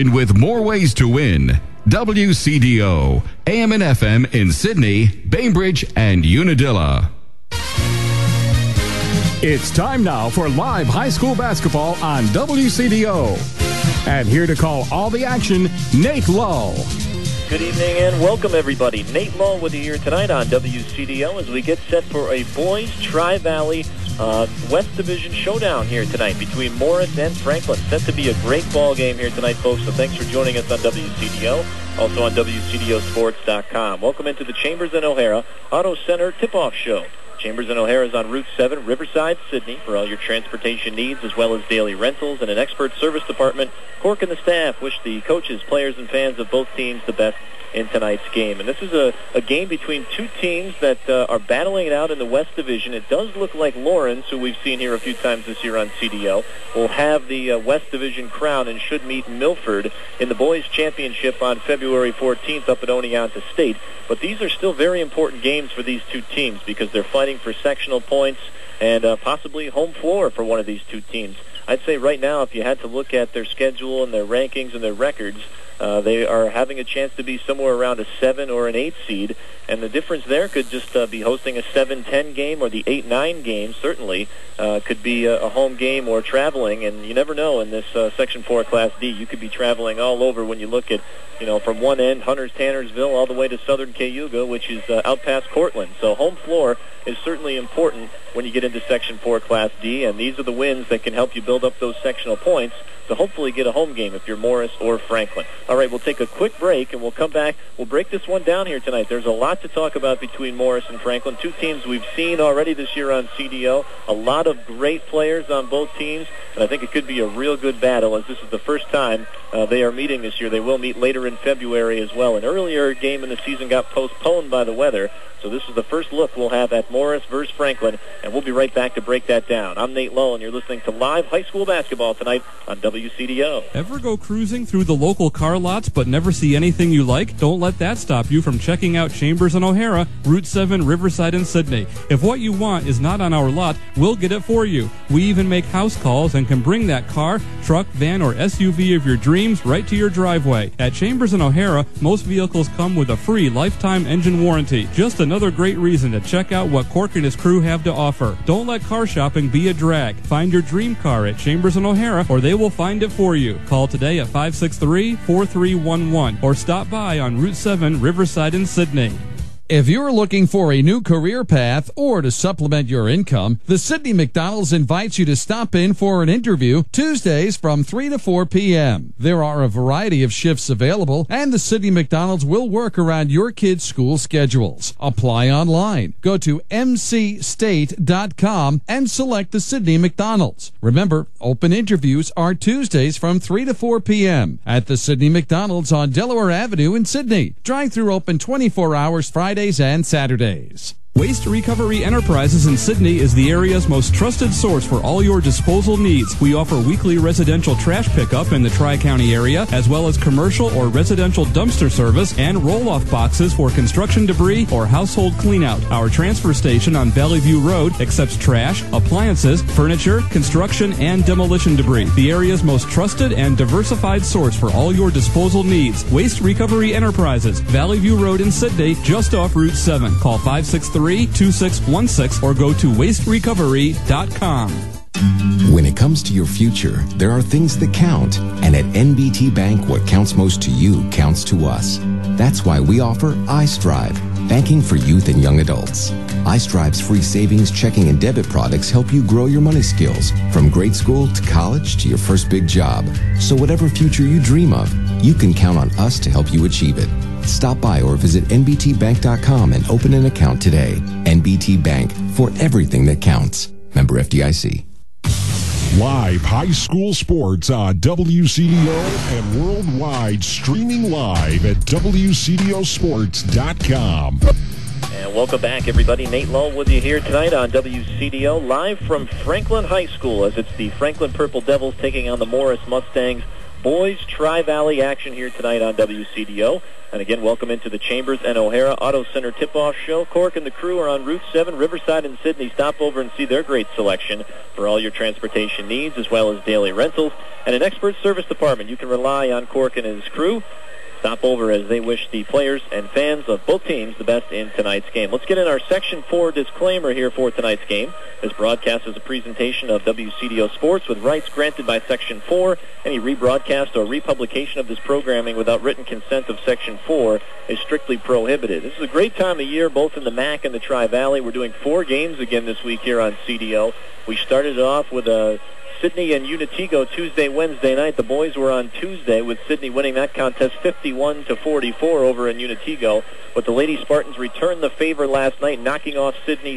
With more ways to win. WCDO, AM and FM in Sydney, Bainbridge, and Unadilla. It's time now for live high school basketball on WCDO. And here to call all the action, Nate Lull. Good evening and welcome everybody. Nate Lull with you here tonight on WCDO as we get set for a boys Tri-Valley West Division showdown here tonight between Morris and Franklin. Set to be a great ball game here tonight, folks, so thanks for joining us on WCDO, also on WCDOsports.com. Welcome into the Chambers and O'Hara Auto Center Tip-Off Show. Chambers and O'Hara is on Route 7, Riverside, Sydney, for all your transportation needs as well as daily rentals and an expert service department. Cork and the staff wish the coaches, players, and fans of both teams the best in tonight's game. And this is a game between two teams that are battling it out in the West Division. It does look like Lawrence, who we've seen here a few times this year on CDO, will have the West Division crown and should meet Milford in the boys' championship on February 14th up at Oneonta State. But these are still very important games for these two teams because they're fighting for sectional points and possibly home floor for one of these two teams. I'd say right now, if you had to look at their schedule and their rankings and their records, they are having a chance to be somewhere around a 7 or an 8 seed, and the difference there could just be hosting a 7-10 game or the 8-9 game, certainly. Could be a home game or traveling, and you never know in this Section 4 Class D. You could be traveling all over when you look at, from one end, Hunters-Tannersville, all the way to southern Cayuga, which is out past Cortland. So home floor is certainly important when you get into Section 4 Class D, and these are the wins that can help you build up those sectional points to hopefully get a home game if you're Morris or Franklin. All right, we'll take a quick break, and we'll come back. We'll break this one down here tonight. There's a lot to talk about between Morris and Franklin, two teams we've seen already this year on CDO, a lot of great players on both teams, and I think it could be a real good battle as this is the first time they are meeting this year. They will meet later in February as well. An earlier game in the season got postponed by the weather, so this is the first look we'll have at Morris versus Franklin, and we'll be right back to break that down. I'm Nate Lull, and you're listening to live high school basketball tonight on WCDO. Ever go cruising through the local car lots but never see anything you like? Don't let that stop you from checking out Chambers and O'Hara, Route 7, Riverside, and Sydney. If what you want is not on our lot, we'll get it for you. We even make house calls and can bring that car, truck, van, or SUV of your dreams right to your driveway. At Chambers and O'Hara, most vehicles come with a free lifetime engine warranty. Just another great reason to check out what Cork and his crew have to offer. Don't let car shopping be a drag. Find your dream car at Chambers and O'Hara, or they will find it for you. Call today at 563-4311 or stop by on Route 7, Riverside in Sydney. If you're looking for a new career path or to supplement your income, the Sydney McDonald's invites you to stop in for an interview Tuesdays from 3 to 4 p.m. There are a variety of shifts available, and the Sydney McDonald's will work around your kids' school schedules. Apply online. Go to mcstate.com and select the Sydney McDonald's. Remember, open interviews are Tuesdays from 3 to 4 p.m. at the Sydney McDonald's on Delaware Avenue in Sydney. Drive-through open 24 hours Fridays and Saturdays. Waste Recovery Enterprises in Sydney is the area's most trusted source for all your disposal needs. We offer weekly residential trash pickup in the Tri-County area, as well as commercial or residential dumpster service and roll-off boxes for construction debris or household cleanout. Our transfer station on Valley View Road accepts trash, appliances, furniture, construction, and demolition debris. The area's most trusted and diversified source for all your disposal needs. Waste Recovery Enterprises, Valley View Road in Sydney, just off Route 7. Call 563-2616 or go to wasterecovery.com. When it comes to your future, there are things that count. And at NBT Bank, what counts most to you counts to us. That's why we offer iStrive, banking for youth and young adults. iStrive's free savings, checking, and debit products help you grow your money skills from grade school to college to your first big job. So whatever future you dream of, you can count on us to help you achieve it. Stop by or visit nbtbank.com and open an account today. NBT Bank, for everything that counts. Member FDIC. Live high school sports on WCDO and worldwide, streaming live at WCDOsports.com. And welcome back, everybody. Nate Lull with you here tonight on WCDO, live from Franklin High School, as it's the Franklin Purple Devils taking on the Morris Mustangs boys Tri-Valley action here tonight on WCDO. And again, welcome into the Chambers and O'Hara Auto Center tip-off show. Cork and the crew are on Route 7, Riverside and Sydney. Stop over and see their great selection for all your transportation needs, as well as daily rentals. And an expert service department. You can rely on Cork and his crew. Stop over as they wish the players and fans of both teams the best in tonight's game. Let's get in our Section 4 disclaimer here for tonight's game. This broadcast is a presentation of WCDO Sports with rights granted by Section 4. Any rebroadcast or republication of this programming without written consent of Section 4 is strictly prohibited. This is a great time of year, both in the MAC and the Tri-Valley. We're doing 4 games again this week here on CDO. We started it off with Sydney and Unitigo Tuesday, Wednesday night. The boys were on Tuesday with Sydney winning that contest 51-44 over in Unitigo. But the Lady Spartans returned the favor last night, knocking off Sydney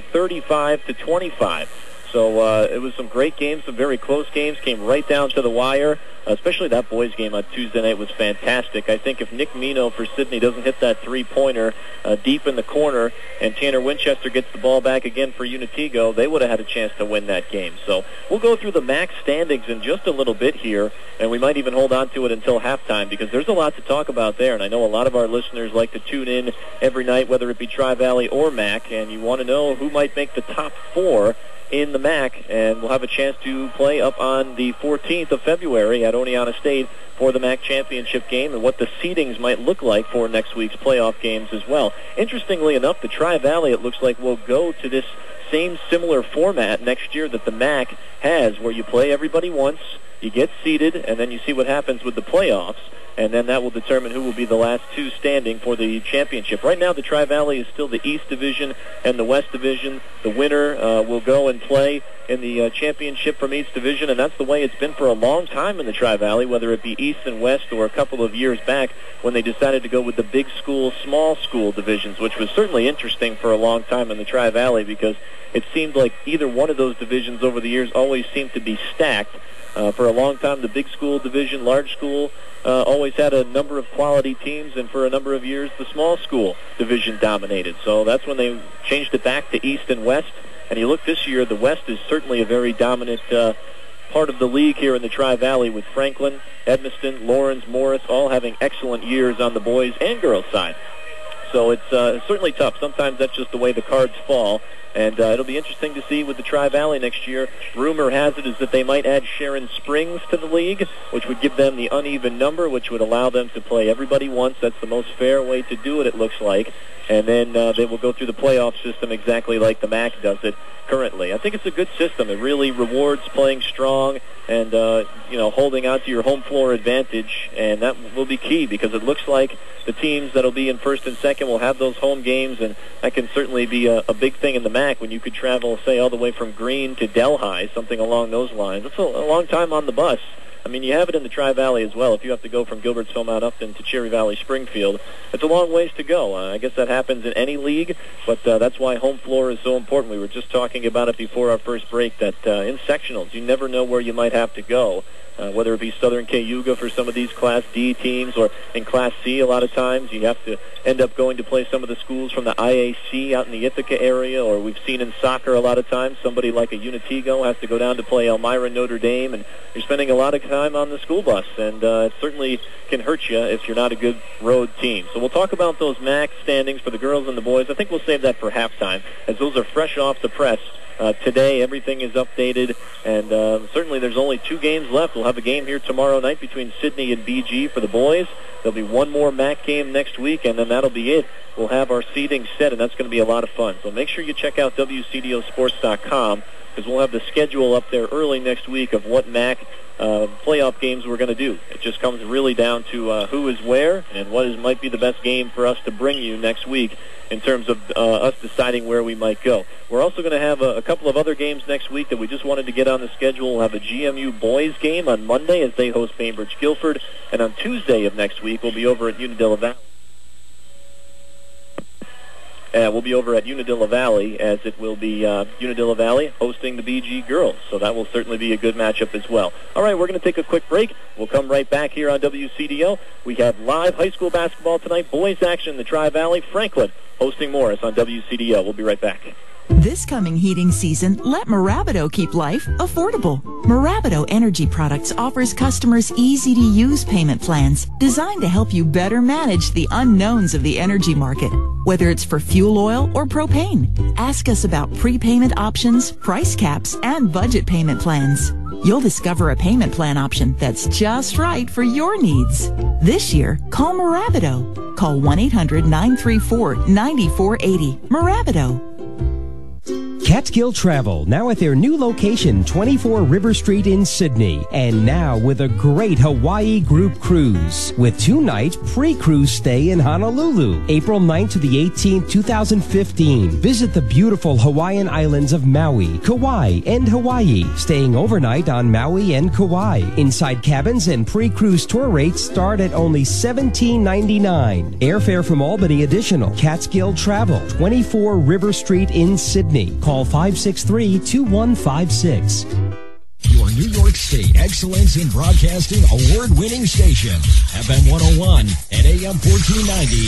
35-25. So it was some great games, some very close games, came right down to the wire. Especially that boys' game on Tuesday night was fantastic. I think if Nick Mino for Sydney doesn't hit that three-pointer deep in the corner and Tanner Winchester gets the ball back again for Unitigo, they would have had a chance to win that game. So we'll go through the MAC standings in just a little bit here, and we might even hold on to it until halftime because there's a lot to talk about there. And I know a lot of our listeners like to tune in every night, whether it be Tri-Valley or MAC, and you want to know who might make the top 4 in the MAC, and we'll have a chance to play up on the 14th of February at Oneonta State for the MAC championship game and what the seedings might look like for next week's playoff games as well. Interestingly enough, the Tri-Valley, it looks like, will go to this same similar format next year that the MAC has, where you play everybody once, you get seeded, and then you see what happens with the playoffs. And then that will determine who will be the last 2 standing for the championship. Right now, the Tri-Valley is still the East Division and the West Division. The winner will go and play in the championship from each division, and that's the way it's been for a long time in the Tri-Valley, whether it be East and West or a couple of years back when they decided to go with the big school, small school divisions, which was certainly interesting for a long time in the Tri-Valley because it seemed like either one of those divisions over the years always seemed to be stacked. For a long time, the big school division, large school, always had a number of quality teams, and for a number of years, the small school division dominated. So that's when they changed it back to East and West. And you look this year, the West is certainly a very dominant part of the league here in the Tri-Valley with Franklin, Edmiston, Lawrence, Morris, all having excellent years on the boys and girls side. So it's certainly tough. Sometimes that's just the way the cards fall. And it'll be interesting to see with the Tri-Valley next year. Rumor has it is that they might add Sharon Springs to the league, which would give them the uneven number, which would allow them to play everybody once. That's the most fair way to do it looks like. And then they will go through the playoff system exactly like the MAC does it currently. I think it's a good system. It really rewards playing strong and, holding on to your home floor advantage. And that will be key because it looks like the teams that will be in first and second will have those home games, and that can certainly be a big thing in the MAC when you could travel, say, all the way from Greene to Delhi, something along those lines. It's a long time on the bus. I mean, you have it in the Tri-Valley as well. If you have to go from Gilbertsville, Mount Upton to Cherry Valley, Springfield, it's a long ways to go. I guess that happens in any league, but that's why home floor is so important. We were just talking about it before our first break, that in sectionals, you never know where you might have to go. Whether it be Southern Cayuga for some of these Class D teams, or in Class C a lot of times you have to end up going to play some of the schools from the IAC out in the Ithaca area, or we've seen in soccer a lot of times somebody like a Unitigo has to go down to play Elmira Notre Dame, and you're spending a lot of time on the school bus, and it certainly can hurt you if you're not a good road team. So we'll talk about those MAC standings for the girls and the boys. I think we'll save that for halftime, as those are fresh off the press. Today, everything is updated, and certainly there's only 2 games left. We'll have a game here tomorrow night between Sydney and BG for the boys. There'll be one more MAC game next week, and then that'll be it. We'll have our seeding set, and that's going to be a lot of fun. So make sure you check out WCDOsports.com, because we'll have the schedule up there early next week of what MAC playoff games we're going to do. It just comes really down to who is where and what might be the best game for us to bring you next week in terms of us deciding where we might go. We're also going to have a couple of other games next week that we just wanted to get on the schedule. We'll have a GMU boys game on Monday as they host Bainbridge Guilford, and on Tuesday of next week we'll be over at Unadilla Valley. We'll be over at Unadilla Valley, as it will be Unadilla Valley hosting the BG girls. So that will certainly be a good matchup as well. All right, we're going to take a quick break. We'll come right back here on WCDO. We have live high school basketball tonight. Boys action in the Tri-Valley. Franklin hosting Morris on WCDO. We'll be right back. This coming heating season, let Maravido keep life affordable. Maravido Energy Products offers customers easy-to-use payment plans designed to help you better manage the unknowns of the energy market. Whether it's for fuel oil or propane, ask us about prepayment options, price caps, and budget payment plans. You'll discover a payment plan option that's just right for your needs. This year, call Maravido. Call 1-800-934-9480. Maravido. Catskill Travel, now at their new location, 24 River Street in Sydney. And now with a great Hawaii group cruise with 2-night pre-cruise stay in Honolulu, April 9th to the 18th, 2015. Visit the beautiful Hawaiian islands of Maui, Kauai, and Hawaii, staying overnight on Maui and Kauai. Inside cabins and pre-cruise tour rates start at only $17.99. Airfare from Albany additional. Catskill Travel, 24 River Street in Sydney. Call 563-2156. Your New York State Excellence in Broadcasting award-winning station, FM 101 and AM 1490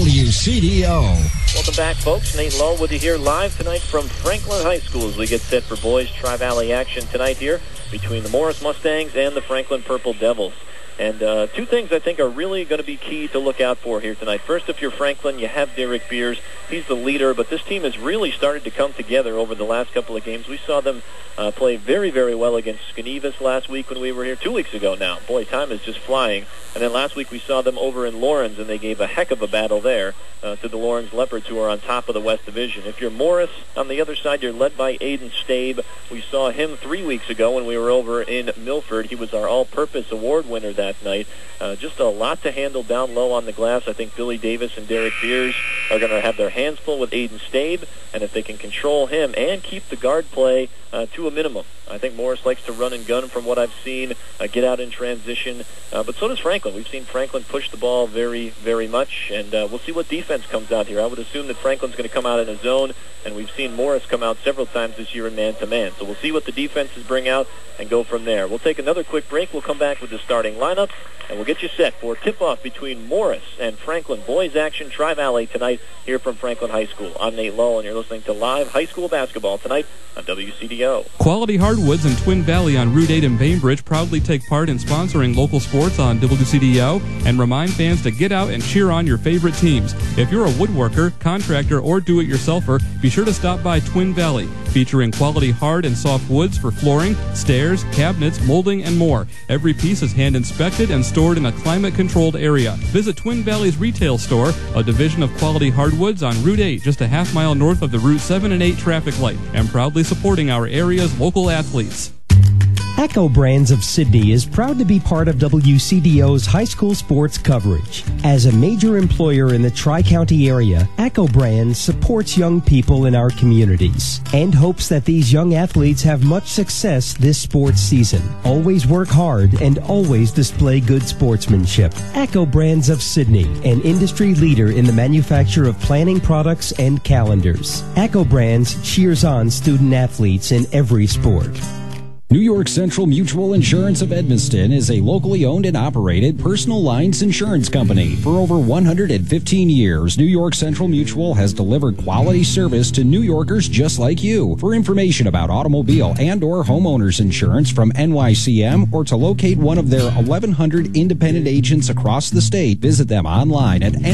WCDO. Welcome back, folks. Nate Lowe with you here live tonight from Franklin High School as we get set for boys Tri-Valley action tonight here between the Morris Mustangs and the Franklin Purple Devils. And two things I think are really going to be key to look out for here tonight. First, if you're Franklin, you have Derek Beers. He's the leader, but this team has really started to come together over the last couple of games. We saw them play very, very well against Skenevis last week when we were here 2 weeks ago now. Boy, time is just flying. And then last week we saw them over in Lawrence, and they gave a heck of a battle there to the Lawrence Leopards, who are on top of the West Division. If you're Morris, on the other side, you're led by Aiden Stabe. We saw him 3 weeks ago when we were over in Milford. He was our all-purpose award winner that night. Just a lot to handle down low on the glass. I think Billy Davis and Derek Beers are going to have their hands full with Aiden Stabe, and if they can control him and keep the guard play to a minimum. I think Morris likes to run and gun from what I've seen, get out in transition, but so does Franklin. We've seen Franklin push the ball very, very much, and we'll see what defense comes out here. I would assume that Franklin's going to come out in a zone, and we've seen Morris come out several times this year in man-to-man. So we'll see what the defenses bring out and go from there. We'll take another quick break. We'll come back with the starting lineup, and we'll get you set for tip-off between Morris and Franklin. Boys action Tri-Valley tonight here from Franklin High School. I'm Nate Lull, and you're listening to live high school basketball tonight on WCDO. Quality Hardwoods in Twin Valley on Route 8 in Bainbridge proudly take part in sponsoring local sports on WCDO and remind fans to get out and cheer on your favorite teams. If you're a woodworker, contractor, or do-it-yourselfer, be sure to stop by Twin Valley, featuring quality hard and soft woods for flooring, stairs, cabinets, molding, and more. Every piece is hand-inspected and stored in a climate-controlled area. Visit Twin Valley's retail store, a division of Quality Hardwoods on Route 8, just a half mile north of the Route 7 and 8 traffic light, and proudly supporting our area's local athletes. Echo Brands of Sydney is proud to be part of WCDO's high school sports coverage. As a major employer in the Tri-County area, Echo Brands supports young people in our communities and hopes that these young athletes have much success this sports season. Always work hard and always display good sportsmanship. Echo Brands of Sydney, an industry leader in the manufacture of planning products and calendars. Echo Brands cheers on student athletes in every sport. New York Central Mutual Insurance of Edmiston is a locally owned and operated personal lines insurance company. For over 115 years, New York Central Mutual has delivered quality service to New Yorkers just like you. For information about automobile and or homeowners insurance from NYCM or to locate one of their 1,100 independent agents across the state, visit them online at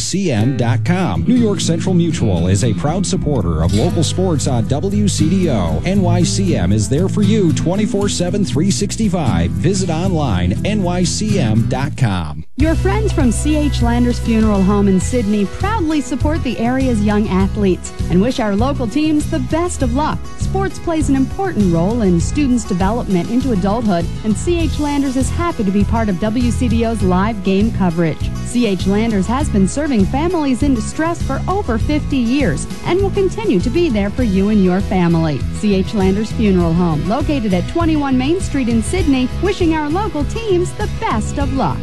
nycm.com. New York Central Mutual is a proud supporter of local sports on WCDO. NYCM is there for you 24/7, 365. Visit online, nycm.com. Your friends from C.H. Landers Funeral Home in Sydney proudly support the area's young athletes and wish our local teams the best of luck. Sports plays an important role in students' development into adulthood, and C.H. Landers is happy to be part of WCDO's live game coverage. C.H. Landers has been serving families in distress for over 50 years and will continue to be there for you and your family. C.H. Landers Funeral Home, located at 21 Main Street in Sydney, wishing our local teams the best of luck.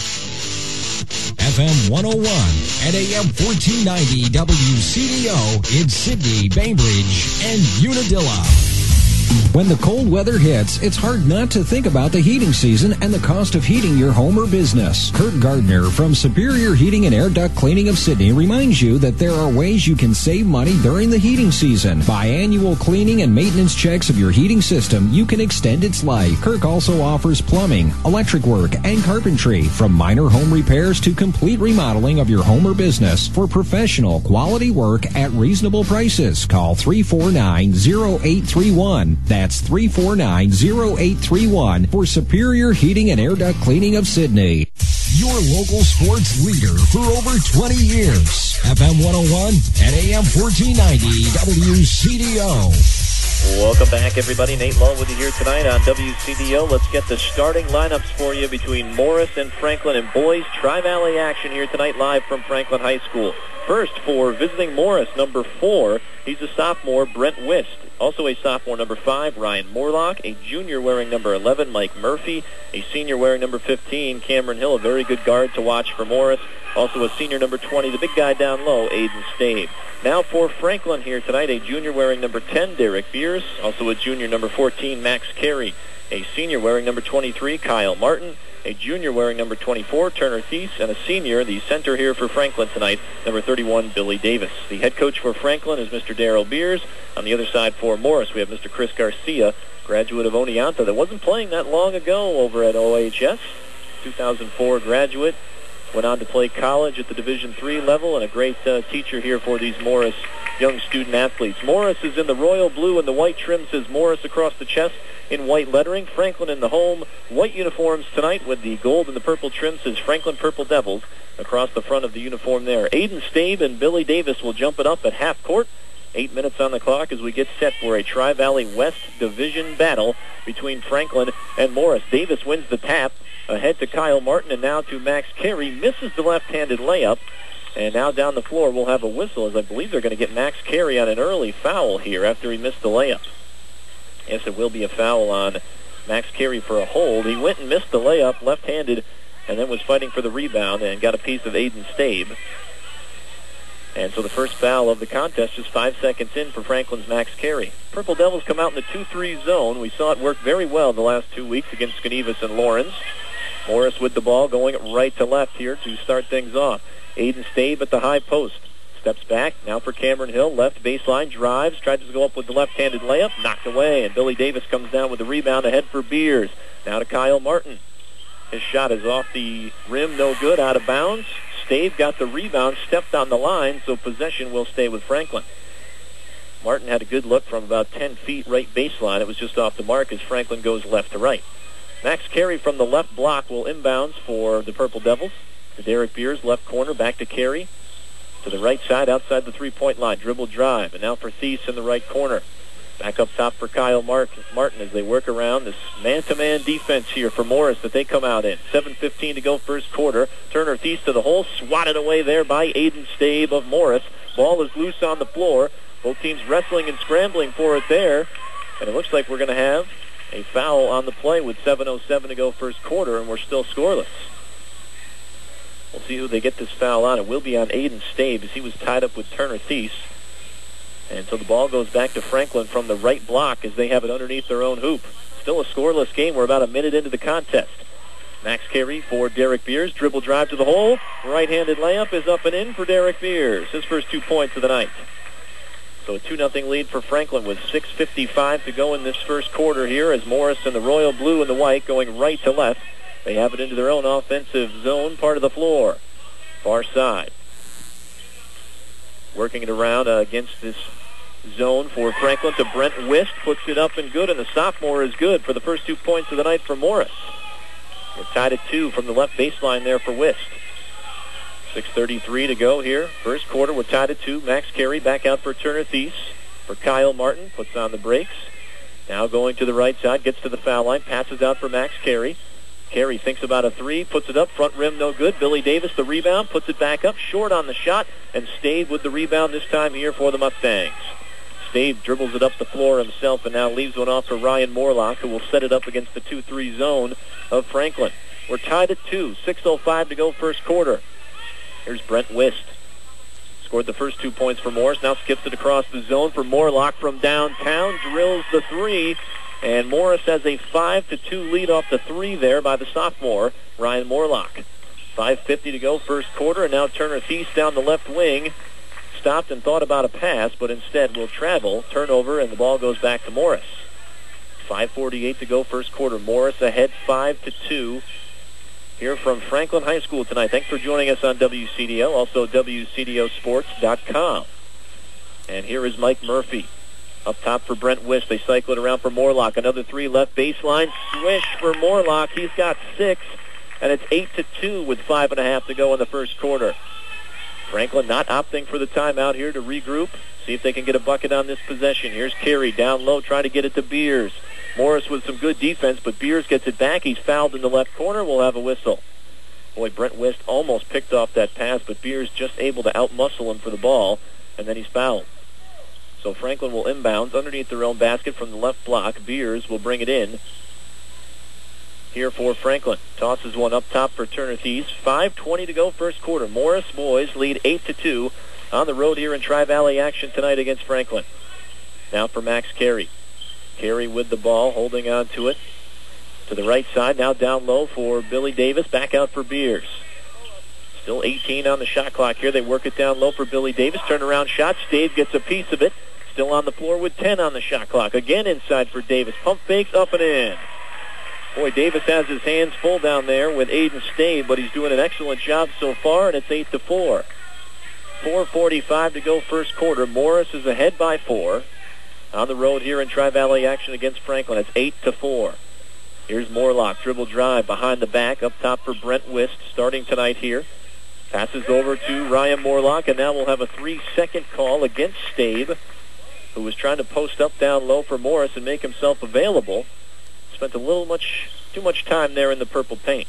FM 101 and AM 1490 WCDO in Sydney, Bainbridge, and Unadilla. When the cold weather hits, it's hard not to think about the heating season and the cost of heating your home or business. Kurt Gardner from Superior Heating and Air Duct Cleaning of Sydney reminds you that there are ways you can save money during the heating season. By annual cleaning and maintenance checks of your heating system, you can extend its life. Kirk also offers plumbing, electric work, and carpentry, from minor home repairs to complete remodeling of your home or business. For professional, quality work at reasonable prices, call 349-0831. That's 349-0831 for Superior Heating and Air Duct Cleaning of Sydney. Your local sports leader for over 20 years. FM 101 and AM 1490 WCDO. Welcome back, everybody. Nate Lull with you here tonight on WCDO. Let's get the starting lineups for you between Morris and Franklin and boys Tri-Valley action here tonight live from Franklin High School. First, for visiting Morris, number 4, he's a sophomore, Brent Wist. Also a sophomore, number 5, Ryan Morlock. A junior wearing number 11, Mike Murphy. A senior wearing number 15, Cameron Hill, a very good guard to watch for Morris. Also a senior, number 20, the big guy down low, Aiden Stabe. Now for Franklin here tonight, a junior wearing number 10, Derek Beers. Also a junior, number 14, Max Carey. A senior wearing number 23, Kyle Martin. A junior wearing number 24, Turner Thies, and a senior, the center here for Franklin tonight, number 31, Billy Davis. The head coach for Franklin is Mr. Darrell Beers. On the other side for Morris, we have Mr. Chris Garcia, graduate of Oneonta, that wasn't playing that long ago over at OHS. 2004 graduate, went on to play college at the Division III level, and a great teacher here for these Morris young student athletes. Morris is in the royal blue, and the white trim says Morris across the chest in white lettering. Franklin in the home white uniforms tonight with the gold and the purple trim says Franklin Purple Devils across the front of the uniform there. Aiden Stabe and Billy Davis will jump it up at half court. 8 minutes on the clock as we get set for a Tri-Valley West Division battle between Franklin and Morris. Davis wins the tap ahead to Kyle Martin and now to Max Carey. Misses the left-handed layup. And now down the floor we'll have a whistle, as I believe they're going to get Max Carey on an early foul here after he missed the layup. Yes, it will be a foul on Max Carey for a hold. He went and missed the layup left-handed and then was fighting for the rebound and got a piece of Aiden Stabe. And so the first foul of the contest just 5 seconds in for Franklin's Max Carey. Purple Devils come out in the 2-3 zone. We saw it work very well the last 2 weeks against Skenevis and Lawrence. Morris with the ball going right to left here to start things off. Aiden Stabe at the high post. Steps back, now for Cameron Hill. Left baseline, drives, tries to go up with the left-handed layup, knocked away, and Billy Davis comes down with the rebound ahead for Beers. Now to Kyle Martin. His shot is off the rim, no good, out of bounds. Stabe got the rebound, stepped on the line, so possession will stay with Franklin. Martin had a good look from about 10 feet right baseline. It was just off the mark as Franklin goes left to right. Max Carey from the left block will inbounds for the Purple Devils. To Derek Beers, left corner, back to Carey. To the right side, outside the three-point line. Dribble drive, and now for Thies in the right corner. Back up top for Kyle Martin as they work around this man-to-man defense here for Morris that they come out in. 7:15 to go first quarter. Turner Thies to the hole, swatted away there by Aiden Stabe of Morris. Ball is loose on the floor. Both teams wrestling and scrambling for it there. And it looks like we're going to have a foul on the play with 7:07 to go first quarter, and we're still scoreless. We'll see who they get this foul on. It will be on Aiden Stabe as he was tied up with Turner Thies. And so the ball goes back to Franklin from the right block as they have it underneath their own hoop. Still a scoreless game. We're about a minute into the contest. Max Carey for Derek Beers. Dribble drive to the hole. Right-handed layup is up and in for Derek Beers. His first 2 points of the night. So a 2-0 lead for Franklin with 6:55 to go in this first quarter here as Morris in the royal blue and the white going right to left. They have it into their own offensive zone part of the floor. Far side. Working it around against this zone for Franklin to Brent Wist. Puts it up and good, and the sophomore is good for the first 2 points of the night for Morris. We're tied at 2 from the left baseline there for Wist. 6:33 to go here. First quarter, we're tied at 2. Max Carey back out for Turner Thies. For Kyle Martin, puts on the brakes. Now going to the right side, gets to the foul line, passes out for Max Carey. Carey thinks about a three, puts it up, front rim no good. Billy Davis the rebound, puts it back up, short on the shot, and Stabe with the rebound this time here for the Mustangs. Stabe dribbles it up the floor himself and now leaves one off for Ryan Morlock, who will set it up against the 2-3 zone of Franklin. We're tied at 2, 6:05 to go first quarter. Here's Brent Wist. Scored the first 2 points for Morris. Now skips it across the zone for Morlock from downtown. Drills the three. And Morris has a 5-2 lead off the three there by the sophomore, Ryan Morlock. 5:50 to go, first quarter, and now Turner Thies down the left wing. Stopped and thought about a pass, but instead will travel. Turnover, and the ball goes back to Morris. 5:48 to go, first quarter. Morris ahead 5-2. Here from Franklin High School tonight. Thanks for joining us on WCDO, also WCDOsports.com. And here is Mike Murphy. Up top for Brent Wiss. They cycle it around for Morlock. Another three left baseline. Swish for Morlock. He's got 6, and it's 8-2 with 5.5 to go in the first quarter. Franklin not opting for the timeout here to regroup. See if they can get a bucket on this possession. Here's Carey down low trying to get it to Beers. Morris with some good defense, but Beers gets it back. He's fouled in the left corner. We'll have a whistle. Boy, Brent Wiss almost picked off that pass, but Beers just able to outmuscle him for the ball, and then he's fouled. So Franklin will inbound underneath their own basket from the left block. Beers will bring it in here for Franklin. Tosses one up top for Turner Thies. 5:20 to go, first quarter. Morris boys lead 8-2 on the road here in Tri-Valley action tonight against Franklin. Now for Max Carey. Carey with the ball, holding on to it. To the right side, now down low for Billy Davis. Back out for Beers. Still 18 on the shot clock here. They work it down low for Billy Davis. Turnaround shot. Stave gets a piece of it. Still on the floor with 10 on the shot clock. Again inside for Davis. Pump fakes up and in. Boy, Davis has his hands full down there with Aiden Stave, but he's doing an excellent job so far, and it's 8-4. 4:45 to go first quarter. Morris is ahead by 4 on the road here in Tri-Valley action against Franklin. It's 8-4. Here's Morlock. Dribble drive behind the back. Up top for Brent Wiss starting tonight here. Passes over to Ryan Morlock, and now we'll have a 3-second call against Stave, who was trying to post up down low for Morris and make himself available. Spent too much time there in the purple paint.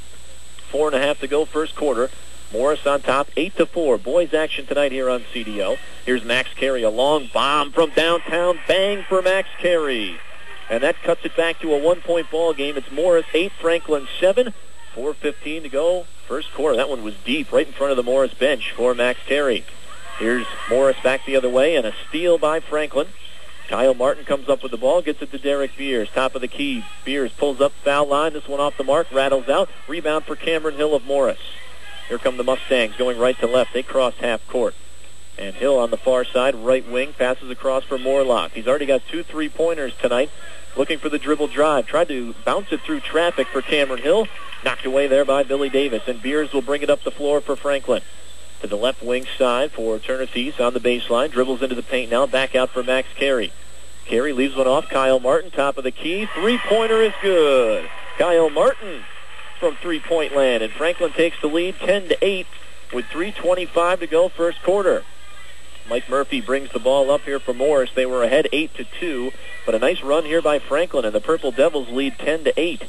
4.5 to go first quarter. Morris on top, 8-4. Boys action tonight here on CDO. Here's Max Carey, a long bomb from downtown. Bang for Max Carey. And that cuts it back to a 1-point ball game. It's Morris 8, Franklin 7. 4:15 to go first quarter. That one was deep right in front of the Morris bench for Max Carey. Here's Morris back the other way, and a steal by Franklin. Kyle Martin comes up with the ball, gets it to Derek Beers. Top of the key. Beers pulls up foul line. This one off the mark, rattles out. Rebound for Cameron Hill of Morris. Here come the Mustangs going right to left. They cross half court. And Hill on the far side, right wing, passes across for Morlock. He's already got 2 3-pointers tonight. Looking for the dribble drive. Tried to bounce it through traffic for Cameron Hill. Knocked away there by Billy Davis. And Beers will bring it up the floor for Franklin. To the left wing side for Turner Thies on the baseline. Dribbles into the paint now. Back out for Max Carey. Carey leaves one off. Kyle Martin, top of the key. 3-pointer is good. Kyle Martin from three-point land. And Franklin takes the lead 10-8 with 3:25 to go first quarter. Mike Murphy brings the ball up here for Morris. They were ahead 8-2, but a nice run here by Franklin, and the Purple Devils lead 10-8.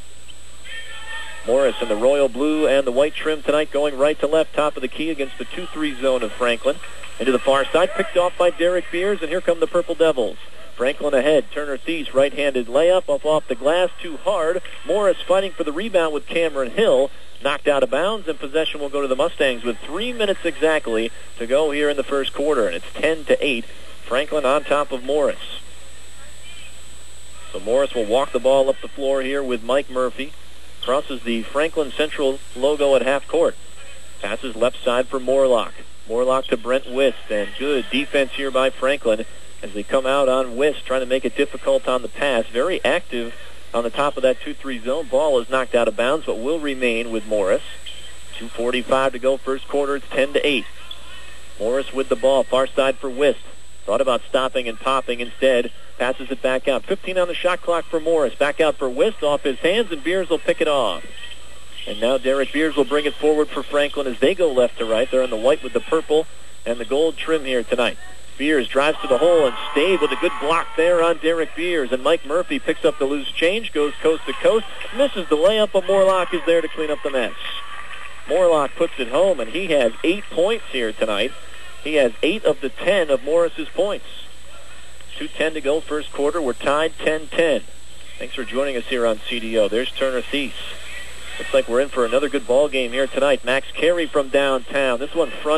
Morris in the royal blue and the white trim tonight, going right to left, top of the key against the 2-3 zone of Franklin. Into the far side, picked off by Derek Beers, and here come the Purple Devils. Franklin ahead. Turner Thies, right-handed layup up off the glass, too hard. Morris fighting for the rebound with Cameron Hill. Knocked out of bounds, and possession will go to the Mustangs with 3 minutes exactly to go here in the first quarter, and it's 10-8. Franklin on top of Morris. So Morris will walk the ball up the floor here with Mike Murphy. Crosses the Franklin Central logo at half court. Passes left side for Morlock. Morlock to Brent Wiss, and good defense here by Franklin as they come out on Wiss, trying to make it difficult on the pass. Very active on the top of that 2-3 zone. Ball is knocked out of bounds, but will remain with Morris. 2:45 to go first quarter. It's 10-8. Morris with the ball, far side for Wiss. Thought about stopping and popping instead. Passes it back out. 15 on the shot clock for Morris. Back out for Wiss, off his hands, and Beers will pick it off. And now Derek Beers will bring it forward for Franklin as they go left to right. They're in the white with the purple and the gold trim here tonight. Beers drives to the hole and Stave with a good block there on Derek Beers. And Mike Murphy picks up the loose change, goes coast to coast, misses the layup, but Morlock is there to clean up the mess. Morlock puts it home, and he has 8 points here tonight. He has 8 of the 10 of Morris's points. 2:10 to go first quarter. We're tied 10-10. Thanks for joining us here on CDO. There's Turner Thies. Looks like we're in for another good ball game here tonight. Max Carey from downtown. This one front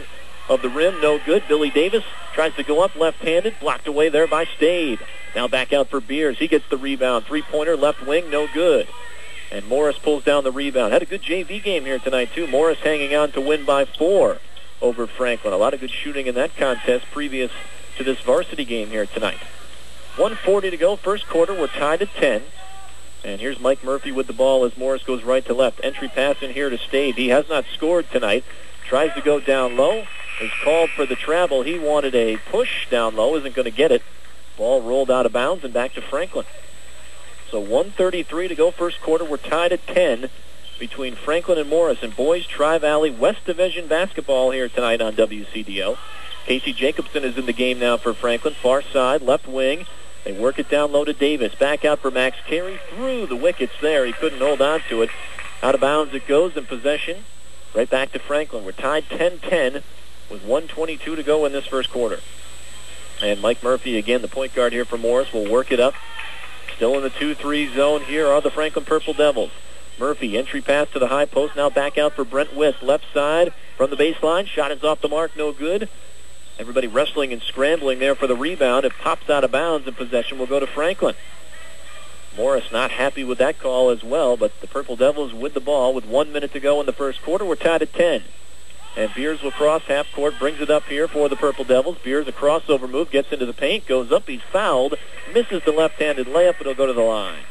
of the rim, no good. Billy Davis tries to go up left-handed, blocked away there by Stave. Now back out for Beers. He gets the rebound. Three-pointer, left wing, no good. And Morris pulls down the rebound. Had a good JV game here tonight, too. Morris hanging on to win by 4 over Franklin. A lot of good shooting in that contest previous to this varsity game here tonight. 1:40 to go, first quarter. We're tied at 10. And here's Mike Murphy with the ball as Morris goes right to left. Entry pass in here to Stave. He has not scored tonight. Tries to go down low. Is called for the travel. He wanted a push down low. Isn't going to get it. Ball rolled out of bounds and back to Franklin. So 1:33 to go, first quarter. We're tied at 10 between Franklin and Morris in boys Tri-Valley West Division basketball here tonight on WCDO. Casey Jacobson is in the game now for Franklin. Far side, left wing. They work it down low to Davis. Back out for Max Carey. Through the wickets there. He couldn't hold on to it. Out of bounds it goes in possession. Right back to Franklin. We're tied 10-10 with 1:22 to go in this first quarter. And Mike Murphy, again, the point guard here for Morris, will work it up. Still in the 2-3 zone here are the Franklin Purple Devils. Murphy, entry pass to the high post. Now back out for Brent Wist. Left side from the baseline. Shot is off the mark. No good. Everybody wrestling and scrambling there for the rebound. It pops out of bounds, and possession will go to Franklin. Morris not happy with that call as well, but the Purple Devils with the ball with 1 minute to go in the first quarter. We're tied at 10. And Beers will cross half court, brings it up here for the Purple Devils. Beers, a crossover move, gets into the paint, goes up, he's fouled, misses the left-handed layup, but he'll go to the line.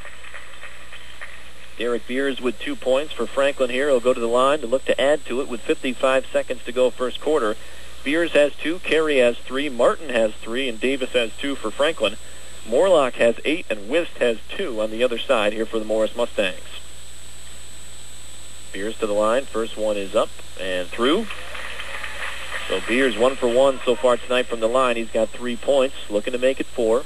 Derek Beers with 2 points for Franklin here. He'll go to the line to look to add to it with 55 seconds to go first quarter. Beers has 2, Carey has 3, Martin has 3, and Davis has 2 for Franklin. Morlock has 8, and Wist has 2 on the other side here for the Morris Mustangs. Beers to the line. First one is up and through. So Beers 1 for 1 so far tonight from the line. He's got 3 points, looking to make it 4.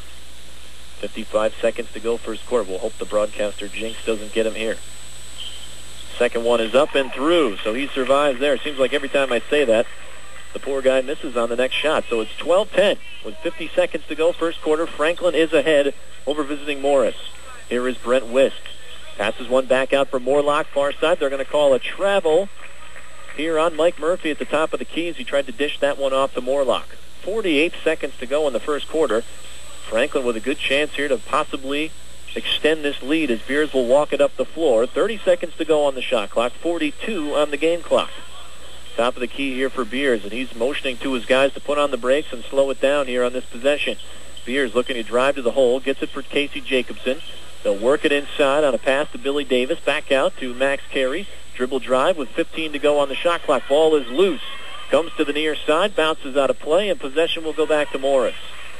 55 seconds to go first quarter. We'll hope the broadcaster jinx doesn't get him here. Second one is up and through, so he survives there. Seems like every time I say that, the poor guy misses on the next shot. So it's 12-10 with 50 seconds to go first quarter. Franklin is ahead over visiting Morris. Here is Brent Wist. Passes one back out for Morlock, far side. They're going to call a travel here on Mike Murphy at the top of the key as he tried to dish that one off to Morlock. 48 seconds to go in the first quarter. Franklin with a good chance here to possibly extend this lead as Beers will walk it up the floor. 30 seconds to go on the shot clock, 42 on the game clock. Top of the key here for Beers, and he's motioning to his guys to put on the brakes and slow it down here on this possession. Beers looking to drive to the hole, gets it for Casey Jacobson. They'll work it inside on a pass to Billy Davis. Back out to Max Carey. Dribble drive with 15 to go on the shot clock. Ball is loose. Comes to the near side. Bounces out of play. And possession will go back to Morris.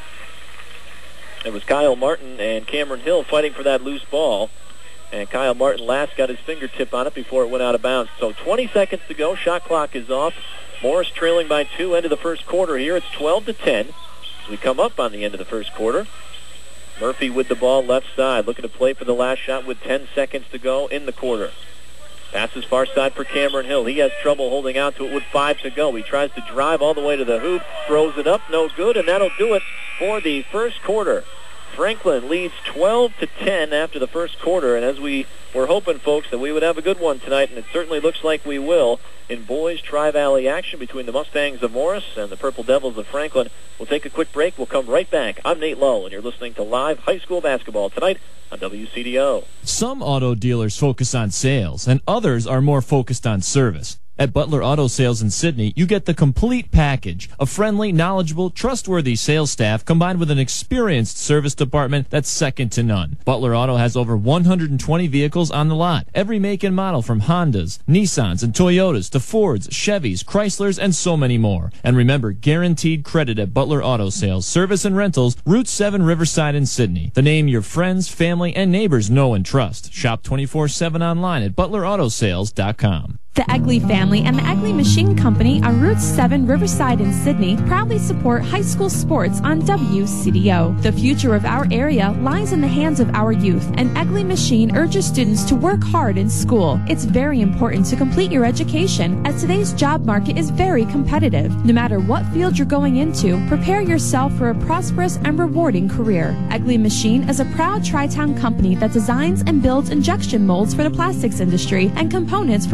It was Kyle Martin and Cameron Hill fighting for that loose ball. And Kyle Martin last got his fingertip on it before it went out of bounds. So 20 seconds to go. Shot clock is off. Morris trailing by 2 into the first quarter here. It's 12-10 as we come up on the end of the first quarter. Murphy with the ball left side, looking to play for the last shot with 10 seconds to go in the quarter. Passes far side for Cameron Hill. He has trouble holding on to it with 5 to go. He tries to drive all the way to the hoop, throws it up, no good, and that'll do it for the first quarter. Franklin leads 12-10 after the first quarter, and as we were hoping, folks, that we would have a good one tonight, and it certainly looks like we will, in boys Tri-Valley action between the Mustangs of Morris and the Purple Devils of Franklin. We'll take a quick break. We'll come right back. I'm Nate Lowe, and you're listening to Live High School Basketball tonight on WCDO. Some auto dealers focus on sales, and others are more focused on service. At Butler Auto Sales in Sidney, you get the complete package. A friendly, knowledgeable, trustworthy sales staff combined with an experienced service department that's second to none. Butler Auto has over 120 vehicles on the lot. Every make and model from Hondas, Nissans, and Toyotas to Fords, Chevys, Chryslers, and so many more. And remember, guaranteed credit at Butler Auto Sales, Service and Rentals, Route 7 Riverside in Sidney. The name your friends, family, and neighbors know and trust. Shop 24/7 online at ButlerAutoSales.com. The Egley family and the Egley Machine Company on Route 7 Riverside in Sidney proudly support high school sports on WCDO. The future of our area lies in the hands of our youth, and Egley Machine urges students to work hard in school. It's very important to complete your education, as today's job market is very competitive. No matter what field you're going into, prepare yourself for a prosperous and rewarding career. Egley Machine is a proud Tri-Town company that designs and builds injection molds for the plastics industry and components for a variety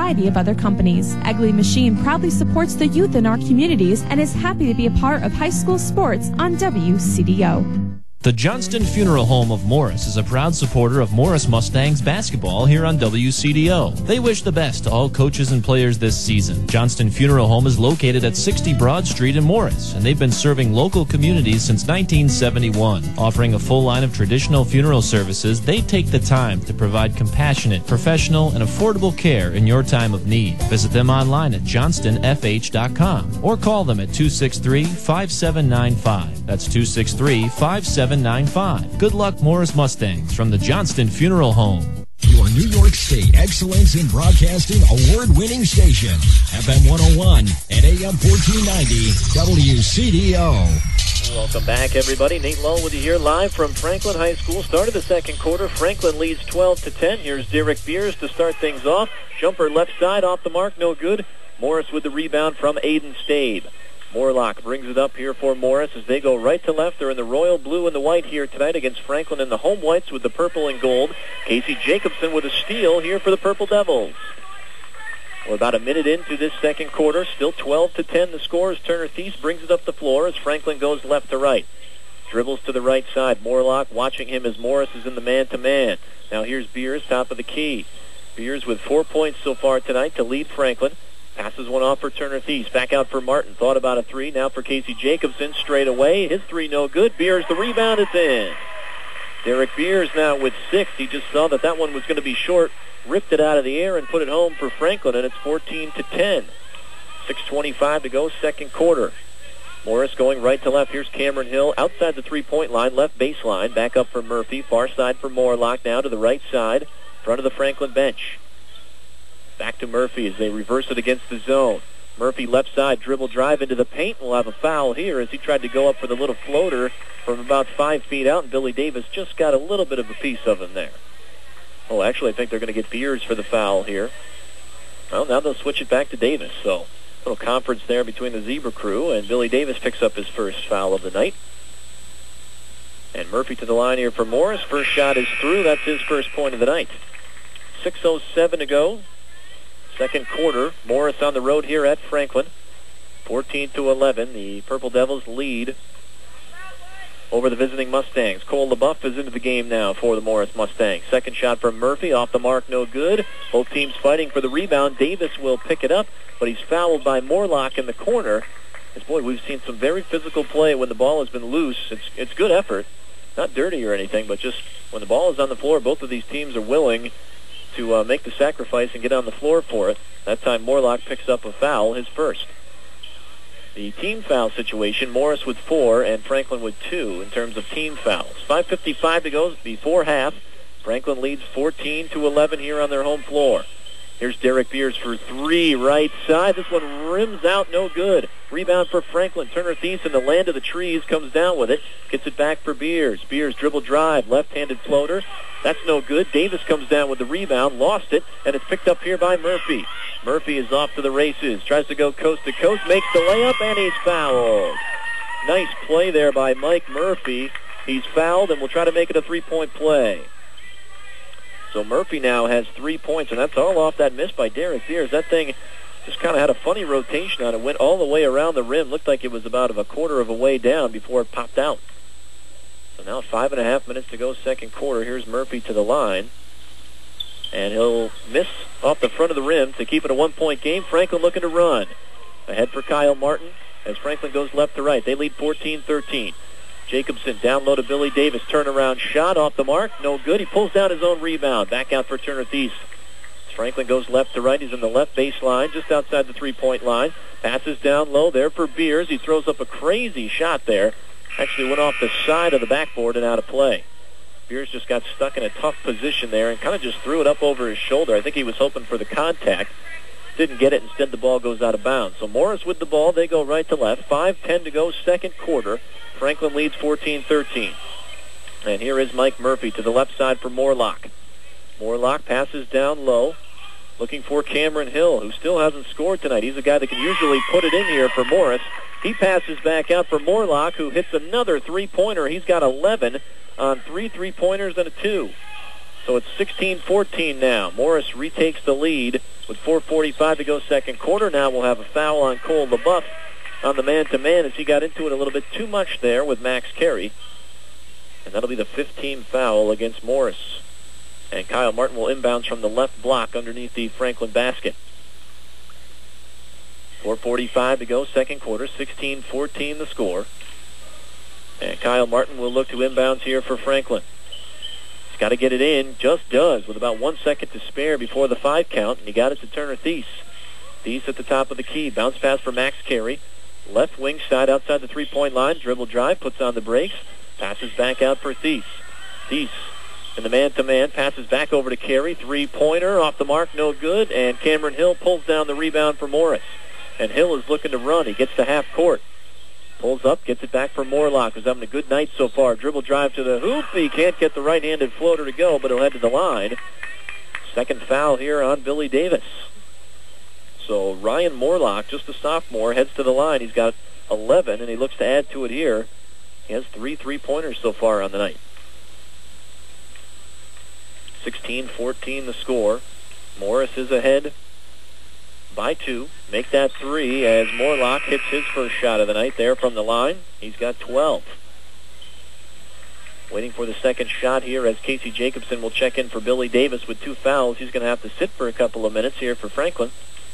variety of other companies. Egley Machine proudly supports the youth in our communities and is happy to be a part of high school sports on WCDO. The Johnston Funeral Home of Morris is a proud supporter of Morris Mustangs basketball here on WCDO. They wish the best to all coaches and players this season. Johnston Funeral Home is located at 60 Broad Street in Morris, and they've been serving local communities since 1971. Offering a full line of traditional funeral services, they take the time to provide compassionate, professional, and affordable care in your time of need. Visit them online at johnstonfh.com or call them at 263-5795. That's 263-5795. Good luck, Morris Mustangs, from the Johnston Funeral Home. Your New York State Excellence in Broadcasting award-winning station, FM 101 and AM 1490 WCDO. Welcome back, everybody. Nate Lull with you here live from Franklin High School. Start of the second quarter. Franklin leads 12-10. Here's Derek Beers to start things off. Jumper left side, off the mark, no good. Morris with the rebound from Aiden Stabe. Morlock brings it up here for Morris as they go right to left. They're in the royal blue and the white here tonight against Franklin in the home whites with the purple and gold. Casey Jacobson with a steal here for the Purple Devils. We're about a minute into this second quarter. Still 12-10 the score as Turner Thies brings it up the floor as Franklin goes left to right. Dribbles to the right side. Morlock watching him as Morris is in the man-to-man. Now here's Beers, top of the key. Beers with 4 points so far tonight to lead Franklin. Passes one off for Turner Thies. Back out for Martin. Thought about a three. Now for Casey Jacobson. Straight away. His three no good. Beers the rebound. It's in. Derek Beers now with 6. He just saw that one was going to be short. Ripped it out of the air and put it home for Franklin. And it's 14-10. 6:25 to go. Second quarter. Morris going right to left. Here's Cameron Hill outside the three-point line. Left baseline. Back up for Murphy. Far side for Morlock now to the right side. Front of the Franklin bench. Back to Murphy as they reverse it against the zone. Murphy left side dribble drive into the paint. We'll have a foul here as he tried to go up for the little floater from about 5 feet out, and Billy Davis just got a little bit of a piece of him there. Oh, actually, I think they're going to get Beers for the foul here. Well, now they'll switch it back to Davis. So a little conference there between the Zebra crew, and Billy Davis picks up his first foul of the night. And Murphy to the line here for Morris. First shot is through. That's his first point of the night. 6:07 to go. Second quarter, Morris on the road here at Franklin. 14-11, the Purple Devils lead over the visiting Mustangs. Cole LaBeouf is into the game now for the Morris Mustangs. Second shot from Murphy, off the mark, no good. Both teams fighting for the rebound. Davis will pick it up, but he's fouled by Morlock in the corner. As, boy, we've seen some very physical play when the ball has been loose. It's good effort, not dirty or anything, but just when the ball is on the floor, both of these teams are willing to make the sacrifice and get on the floor for it. That time Morlock picks up a foul, his first. The team foul situation, Morris with 4 and Franklin with 2 in terms of team fouls. 5:55 to go before half. Franklin leads 14-11 here on their home floor. Here's Derek Beers for 3, right side. This one rims out, no good. Rebound for Franklin. Turner Thies in the land of the trees comes down with it. Gets it back for Beers. Beers dribble drive, left-handed floater. That's no good. Davis comes down with the rebound, lost it, and it's picked up here by Murphy. Murphy is off to the races. Tries to go coast to coast, makes the layup, and he's fouled. Nice play there by Mike Murphy. He's fouled, and will try to make it a three-point play. So Murphy now has 3 points, and that's all off that miss by Derek Beers. That thing just kind of had a funny rotation on it. Went all the way around the rim. Looked like it was about a quarter of a way down before it popped out. So now 5.5 minutes to go second quarter. Here's Murphy to the line. And he'll miss off the front of the rim to keep it a one-point game. Franklin looking to run. Ahead for Kyle Martin as Franklin goes left to right. They lead 14-13. Jacobson down low to Billy Davis. Turnaround shot off the mark. No good. He pulls down his own rebound. Back out for Turner Thies. Franklin goes left to right. He's in the left baseline, just outside the three-point line. Passes down low there for Beers. He throws up a crazy shot there. Actually went off the side of the backboard and out of play. Beers just got stuck in a tough position there and kind of just threw it up over his shoulder. I think he was hoping for the contact. Didn't get it. Instead, the ball goes out of bounds. So Morris with the ball. They go right to left. 5:10 to go second quarter. Franklin leads 14-13. And here is Mike Murphy to the left side for Morlock. Morlock passes down low, looking for Cameron Hill, who still hasn't scored tonight. He's a guy that can usually put it in here for Morris. He passes back out for Morlock, who hits another three-pointer. He's got 11 on 3 3-pointers and a 2. So it's 16-14 now. Morris retakes the lead with 4:45 to go second quarter. Now we'll have a foul on Cole LaBeouf on the man-to-man as he got into it a little bit too much there with Max Carey. And that'll be the 15th foul against Morris. And Kyle Martin will inbounds from the left block underneath the Franklin basket. 4:45 to go second quarter, 16-14 the score. And Kyle Martin will look to inbounds here for Franklin. He's got to get it in, just does, with about 1 second to spare before the 5 count, and he got it to Turner Thies. Thies at the top of the key, bounce pass for Max Carey. Left wing side outside the three-point line, dribble drive, puts on the brakes, passes back out for Thies. Thies in the man-to-man, passes back over to Carey, three-pointer, off the mark, no good, and Cameron Hill pulls down the rebound for Morris. And Hill is looking to run. He gets to half court. Pulls up, gets it back for Morlock, who's having a good night so far. Dribble drive to the hoop. He can't get the right-handed floater to go, but he'll head to the line. Second foul here on Billy Davis. So Ryan Morlock, just a sophomore, heads to the line. He's got 11, and he looks to add to it here. He has 3 3-pointers so far on the night. 16-14 the score. Morris is ahead by 2. Make that 3 as Morlock hits his first shot of the night there from the line. He's got 12. Waiting for the second shot here as Casey Jacobson will check in for Billy Davis with 2 fouls. He's going to have to sit for a couple of minutes here for Franklin.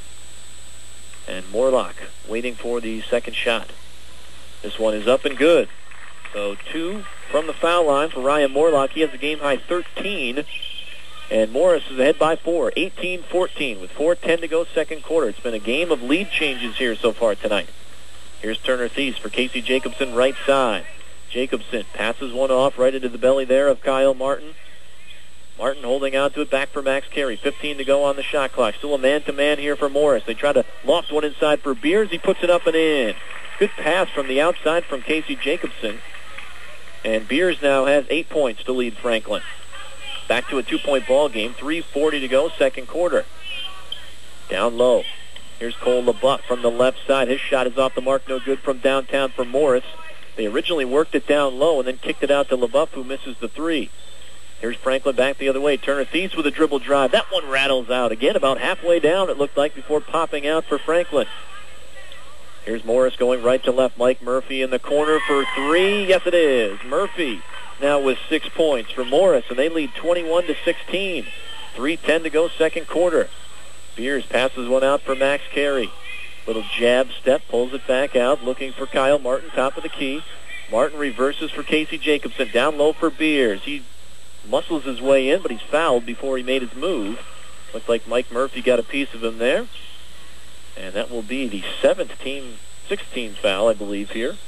And Morlock waiting for the second shot. This one is up and good. So 2 from the foul line for Ryan Morlock. He has a game-high 13. And Morris is ahead by 4, 18-14 with 4:10 to go second quarter. It's been a game of lead changes here so far tonight. Here's Turner Thies for Casey Jacobson right side. Jacobson passes one off right into the belly there of Kyle Martin. Martin holding on to it, back for Max Carey. 15 to go on the shot clock. Still a man-to-man here for Morris. They try to loft one inside for Beers. He puts it up and in. Good pass from the outside from Casey Jacobson. And Beers now has 8 points to lead Franklin. Back to a 2-point ball game. 3:40 to go, second quarter. Down low. Here's Cole LaBeouf from the left side. His shot is off the mark, no good from downtown for Morris. They originally worked it down low and then kicked it out to LaBeouf, who misses the 3. Here's Franklin back the other way. Turner Thies with a dribble drive. That one rattles out. Again, about halfway down, it looked like, before popping out for Franklin. Here's Morris going right to left. Mike Murphy in the corner for 3. Yes, it is. Murphy now with 6 points for Morris, and they lead 21-16. 3:10 to go second quarter. Beers passes one out for Max Carey. Little jab step, pulls it back out, looking for Kyle Martin, top of the key. Martin reverses for Casey Jacobson. Down low for Beers. He muscles his way in, but he's fouled before he made his move. Looked like Mike Murphy got a piece of him there. And that will be the 16th foul, I believe, here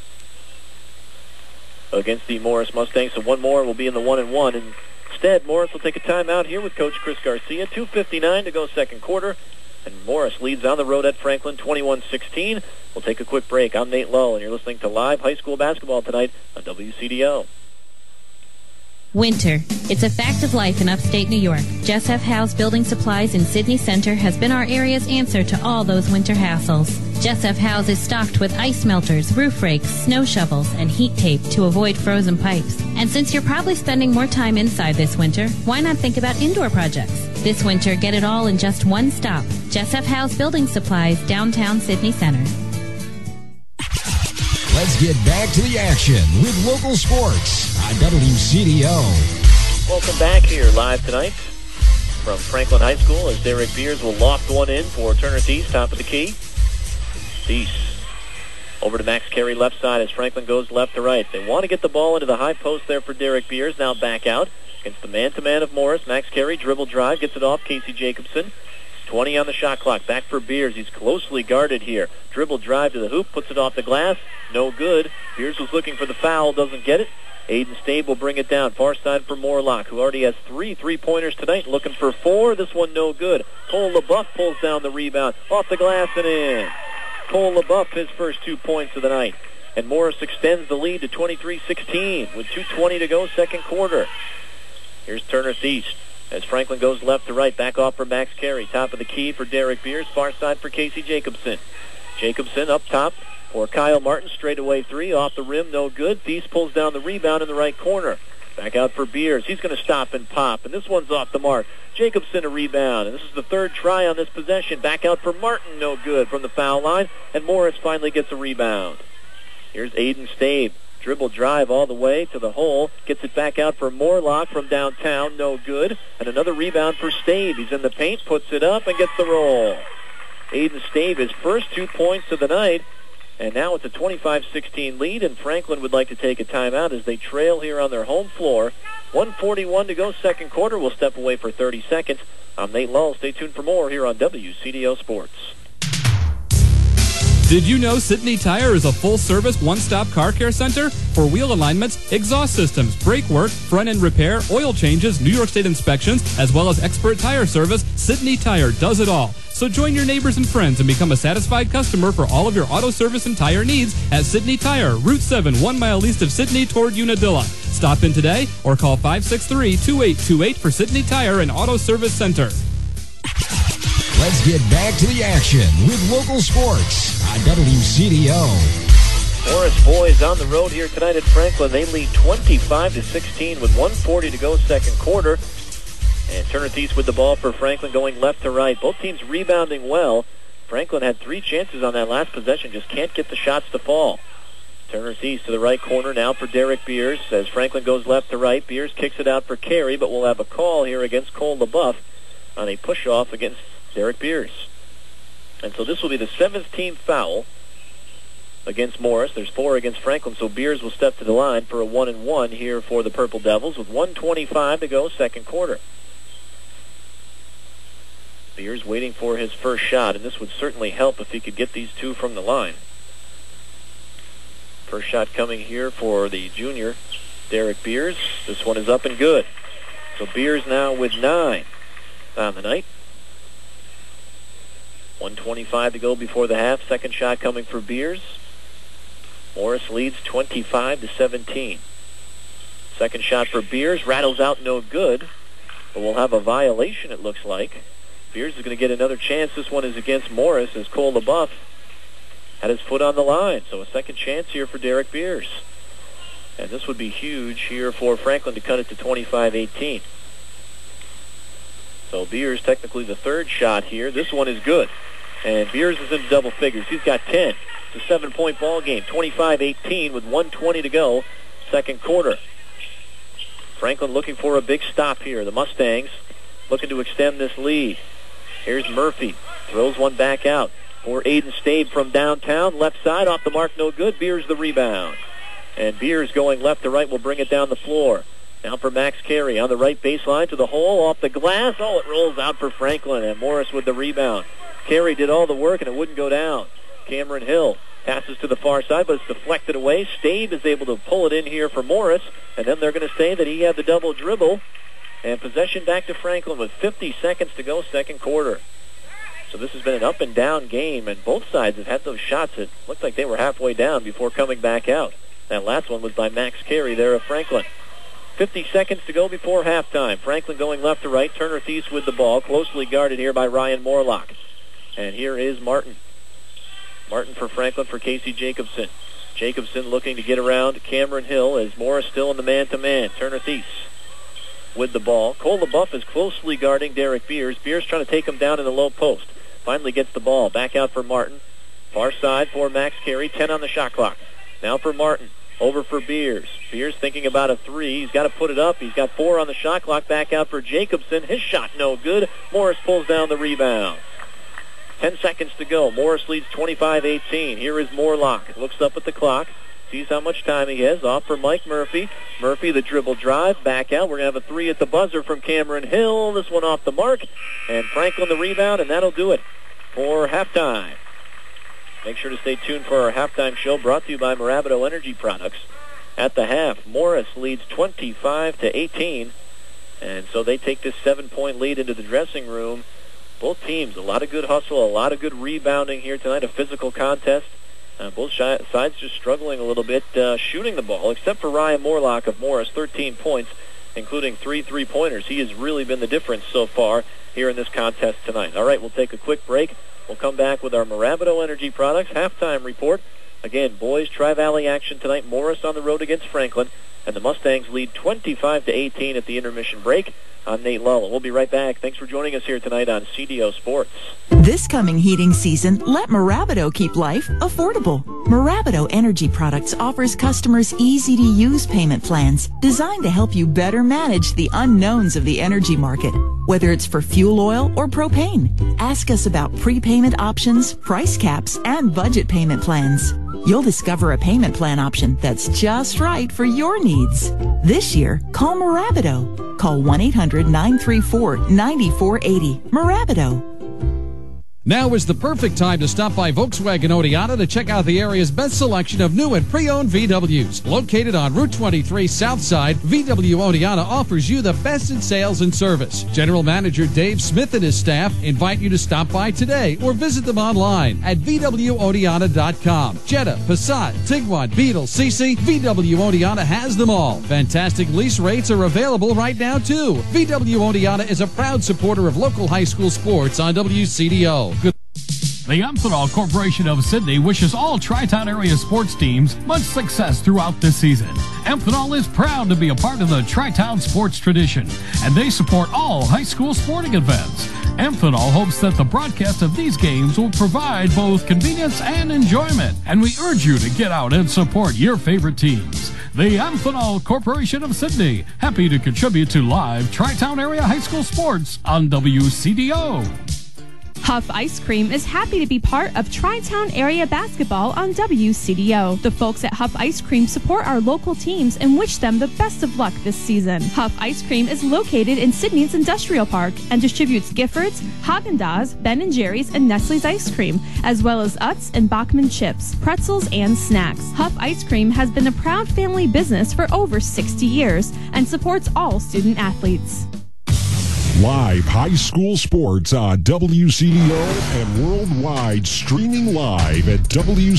against the Morris Mustangs. So one more will be in the 1-and-1. Instead, Morris will take a timeout here with Coach Chris Garcia. 2:59 to go second quarter. And Morris leads on the road at Franklin 21-16. We'll take a quick break. I'm Nate Lowe, and you're listening to Live High School Basketball tonight on WCDO. Winter. It's a fact of life in upstate New York. Jess F. Howe's Building Supplies in Sydney Center has been our area's answer to all those winter hassles. Jess F. Howe's is stocked with ice melters, roof rakes, snow shovels, and heat tape to avoid frozen pipes. And since you're probably spending more time inside this winter, why not think about indoor projects? This winter, get it all in just one stop. Jess F. Howe's Building Supplies, downtown Sydney Center. Let's get back to the action with local sports on WCDO. Welcome back here live tonight from Franklin High School as Derek Beers will loft one in for Turner Thies, top of the key. Thies over to Max Carey left side as Franklin goes left to right. They want to get the ball into the high post there for Derek Beers. Now back out against the man-to-man of Morris. Max Carey dribble drive, gets it off Casey Jacobson. 20 on the shot clock. Back for Beers. He's closely guarded here. Dribble drive to the hoop, puts it off the glass. No good. Beers was looking for the foul, doesn't get it. Aiden Stabe will bring it down. Far side for Morlock, who already has 3 3-pointers tonight. Looking for 4. This one no good. Cole LaBeouf pulls down the rebound. Off the glass and in. Cole LaBeouf, his first 2 points of the night. And Morris extends the lead to 23-16 with 2:20 to go second quarter. Here's Turner Thies as Franklin goes left to right. Back off for Max Carey. Top of the key for Derek Beers. Far side for Casey Jacobson. Jacobson up top for Kyle Martin. Straightaway 3 off the rim. No good. Thies pulls down the rebound in the right corner. Back out for Beers. He's going to stop and pop, and this one's off the mark. Jacobson a rebound, and this is the third try on this possession. Back out for Martin, no good from the foul line, and Morris finally gets a rebound. Here's Aiden Stabe. Dribble drive all the way to the hole. Gets it back out for Morlock from downtown, no good. And another rebound for Stabe. He's in the paint, puts it up, and gets the roll. Aiden Stabe, his first 2 points of the night. And now it's a 25-16 lead, and Franklin would like to take a timeout as they trail here on their home floor. 1:41 to go, second quarter. We'll step away for 30 seconds. I'm Nate Lull. Stay tuned for more here on WCDO Sports. Did you know Sydney Tire is a full-service, one-stop car care center? For wheel alignments, exhaust systems, brake work, front-end repair, oil changes, New York State inspections, as well as expert tire service, Sydney Tire does it all. So join your neighbors and friends and become a satisfied customer for all of your auto service and tire needs at Sydney Tire, Route 7, 1 mile east of Sydney toward Unadilla. Stop in today or call 563-2828 for Sydney Tire and Auto Service Center. Let's get back to the action with local sports on WCDO. Morris boys on the road here tonight at Franklin. They lead 25-16 with 1:40 to go, second quarter. And Turner Thies with the ball for Franklin going left to right. Both teams rebounding well. Franklin had 3 chances on that last possession, just can't get the shots to fall. Turner Thies to the right corner now for Derek Beers. As Franklin goes left to right, Beers kicks it out for Carey, but we'll have a call here against Cole LaBeouf on a push-off against Derek Beers. And so this will be the 7th team foul against Morris. There's 4 against Franklin, so Beers will step to the line for a 1-and-1 here for the Purple Devils with 1:25 to go, second quarter. Beers waiting for his first shot, and this would certainly help if he could get these 2 from the line. First shot coming here for the junior, Derek Beers. This one is up and good. So Beers now with 9 on the night. 1:25 to go before the half. Second shot coming for Beers. Morris leads 25-17. Second shot for Beers. Rattles out, no good. But we'll have a violation, it looks like. Beers is going to get another chance. This one is against Morris as Cole LaBeouf had his foot on the line. So a second chance here for Derek Beers. And this would be huge here for Franklin to cut it to 25-18. So Beers technically the third shot here. This one is good. And Beers is in double figures. He's got 10. It's a 7-point ball game. 25-18 with 1:20 to go, second quarter. Franklin looking for a big stop here. The Mustangs looking to extend this lead. Here's Murphy. Throws one back out for Aiden Stabe from downtown. Left side, off the mark, no good. Beers the rebound. And Beers going left to right will bring it down the floor. Now for Max Carey on the right baseline to the hole, off the glass. Oh, it rolls out for Franklin, and Morris with the rebound. Carey did all the work, and it wouldn't go down. Cameron Hill passes to the far side, but it's deflected away. Stabe is able to pull it in here for Morris, and then they're going to say that he had the double dribble. And possession back to Franklin with 50 seconds to go, second quarter. So this has been an up-and-down game, and both sides have had those shots that looked like they were halfway down before coming back out. That last one was by Max Carey there of Franklin. 50 seconds to go before halftime. Franklin going left to right. Turner Thies with the ball, closely guarded here by Ryan Morlock. And here is Martin. Martin for Franklin for Casey Jacobson. Jacobson looking to get around Cameron Hill as Morris still in the man-to-man. Turner Thies with the ball. Cole LaBeouf is closely guarding Derek Beers. Beers trying to take him down in the low post. Finally gets the ball. Back out for Martin. Far side for Max Carey. 10 on the shot clock. Now for Martin. Over for Beers. Beers thinking about a 3. He's got to put it up. He's got 4 on the shot clock. Back out for Jacobson. His shot no good. Morris pulls down the rebound. 10 seconds to go. Morris leads 25-18. Here is Morlock. Looks up at the clock. Sees how much time he has. Off for Mike Murphy. Murphy the dribble drive. Back out. We're going to have a 3 at the buzzer from Cameron Hill. This one off the mark. And Franklin the rebound, and that'll do it for halftime. Make sure to stay tuned for our halftime show brought to you by Mirabito Energy Products. At the half, Morris leads 25-18. And so they take this 7-point lead into the dressing room. Both teams, a lot of good hustle, a lot of good rebounding here tonight, a physical contest. Both sides just struggling a little bit shooting the ball, except for Ryan Morlock of Morris, 13 points, including 3 3-pointers. He has really been the difference so far here in this contest tonight. All right, we'll take a quick break. We'll come back with our Mirabito Energy Products halftime report Again, boys Tri-Valley action tonight. Morris on the road against Franklin, and the Mustangs lead 25-18 at the intermission break. I'm Nate Lull. We'll be right back. Thanks for joining us here tonight on CDO Sports. This coming heating season, let Mirabito keep life affordable. Mirabito Energy Products offers customers easy-to-use payment plans designed to help you better manage the unknowns of the energy market, whether it's for fuel oil or propane. Ask us about prepayment options, price caps, and budget payment plans. You'll discover a payment plan option that's just right for your needs. This year, call Mirabito. Call 1-800-934-9480. Mirabito. Now is the perfect time to stop by Volkswagen Oneonta to check out the area's best selection of new and pre-owned VWs. Located on Route 23 South Side, VW Oneonta offers you the best in sales and service. General Manager Dave Smith and his staff invite you to stop by today or visit them online at VWOneonta.com. Jetta, Passat, Tiguan, Beetle, CC, VW Oneonta has them all. Fantastic lease rates are available right now too. VW Oneonta is a proud supporter of local high school sports on WCDO. The Amphenol Corporation of Sydney wishes all Tri-Town area sports teams much success throughout this season. Amphenol is proud to be a part of the Tri-Town sports tradition, and they support all high school sporting events. Amphenol hopes that the broadcast of these games will provide both convenience and enjoyment, and we urge you to get out and support your favorite teams. The Amphenol Corporation of Sydney, happy to contribute to live Tri-Town area high school sports on WCDO. Huff Ice Cream is happy to be part of Tri-Town area basketball on WCDO. The folks at Huff Ice Cream support our local teams and wish them the best of luck this season. Huff Ice Cream is located in Sydney's Industrial Park and distributes Giffords, Haagen-Dazs, Ben & Jerry's, and Nestle's ice cream, as well as Utz and Bachman chips, pretzels, and snacks. Huff Ice Cream has been a proud family business for over 60 years and supports all student athletes. Live high school sports on WCDO and worldwide, streaming live at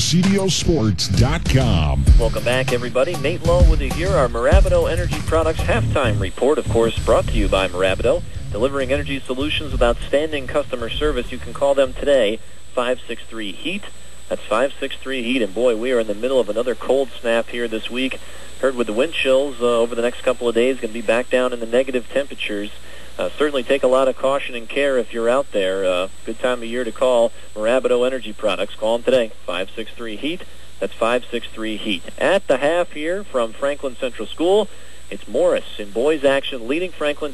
WCDOsports.com. Welcome back, everybody. Nate Lowe with you here. Our Mirabito Energy Products halftime report, of course, brought to you by Mirabito. Delivering energy solutions with outstanding customer service. You can call them today, 563-HEAT. That's 563-HEAT. And boy, we are in the middle of another cold snap here this week. Heard with the wind chills over the next couple of days, going to be back down in the negative temperatures. Certainly take a lot of caution and care if you're out there. Good time of year to call Mirabito Energy Products. Call them today, 563-HEAT. That's 563-HEAT. At the half here from Franklin Central School, it's Morris in boys action leading Franklin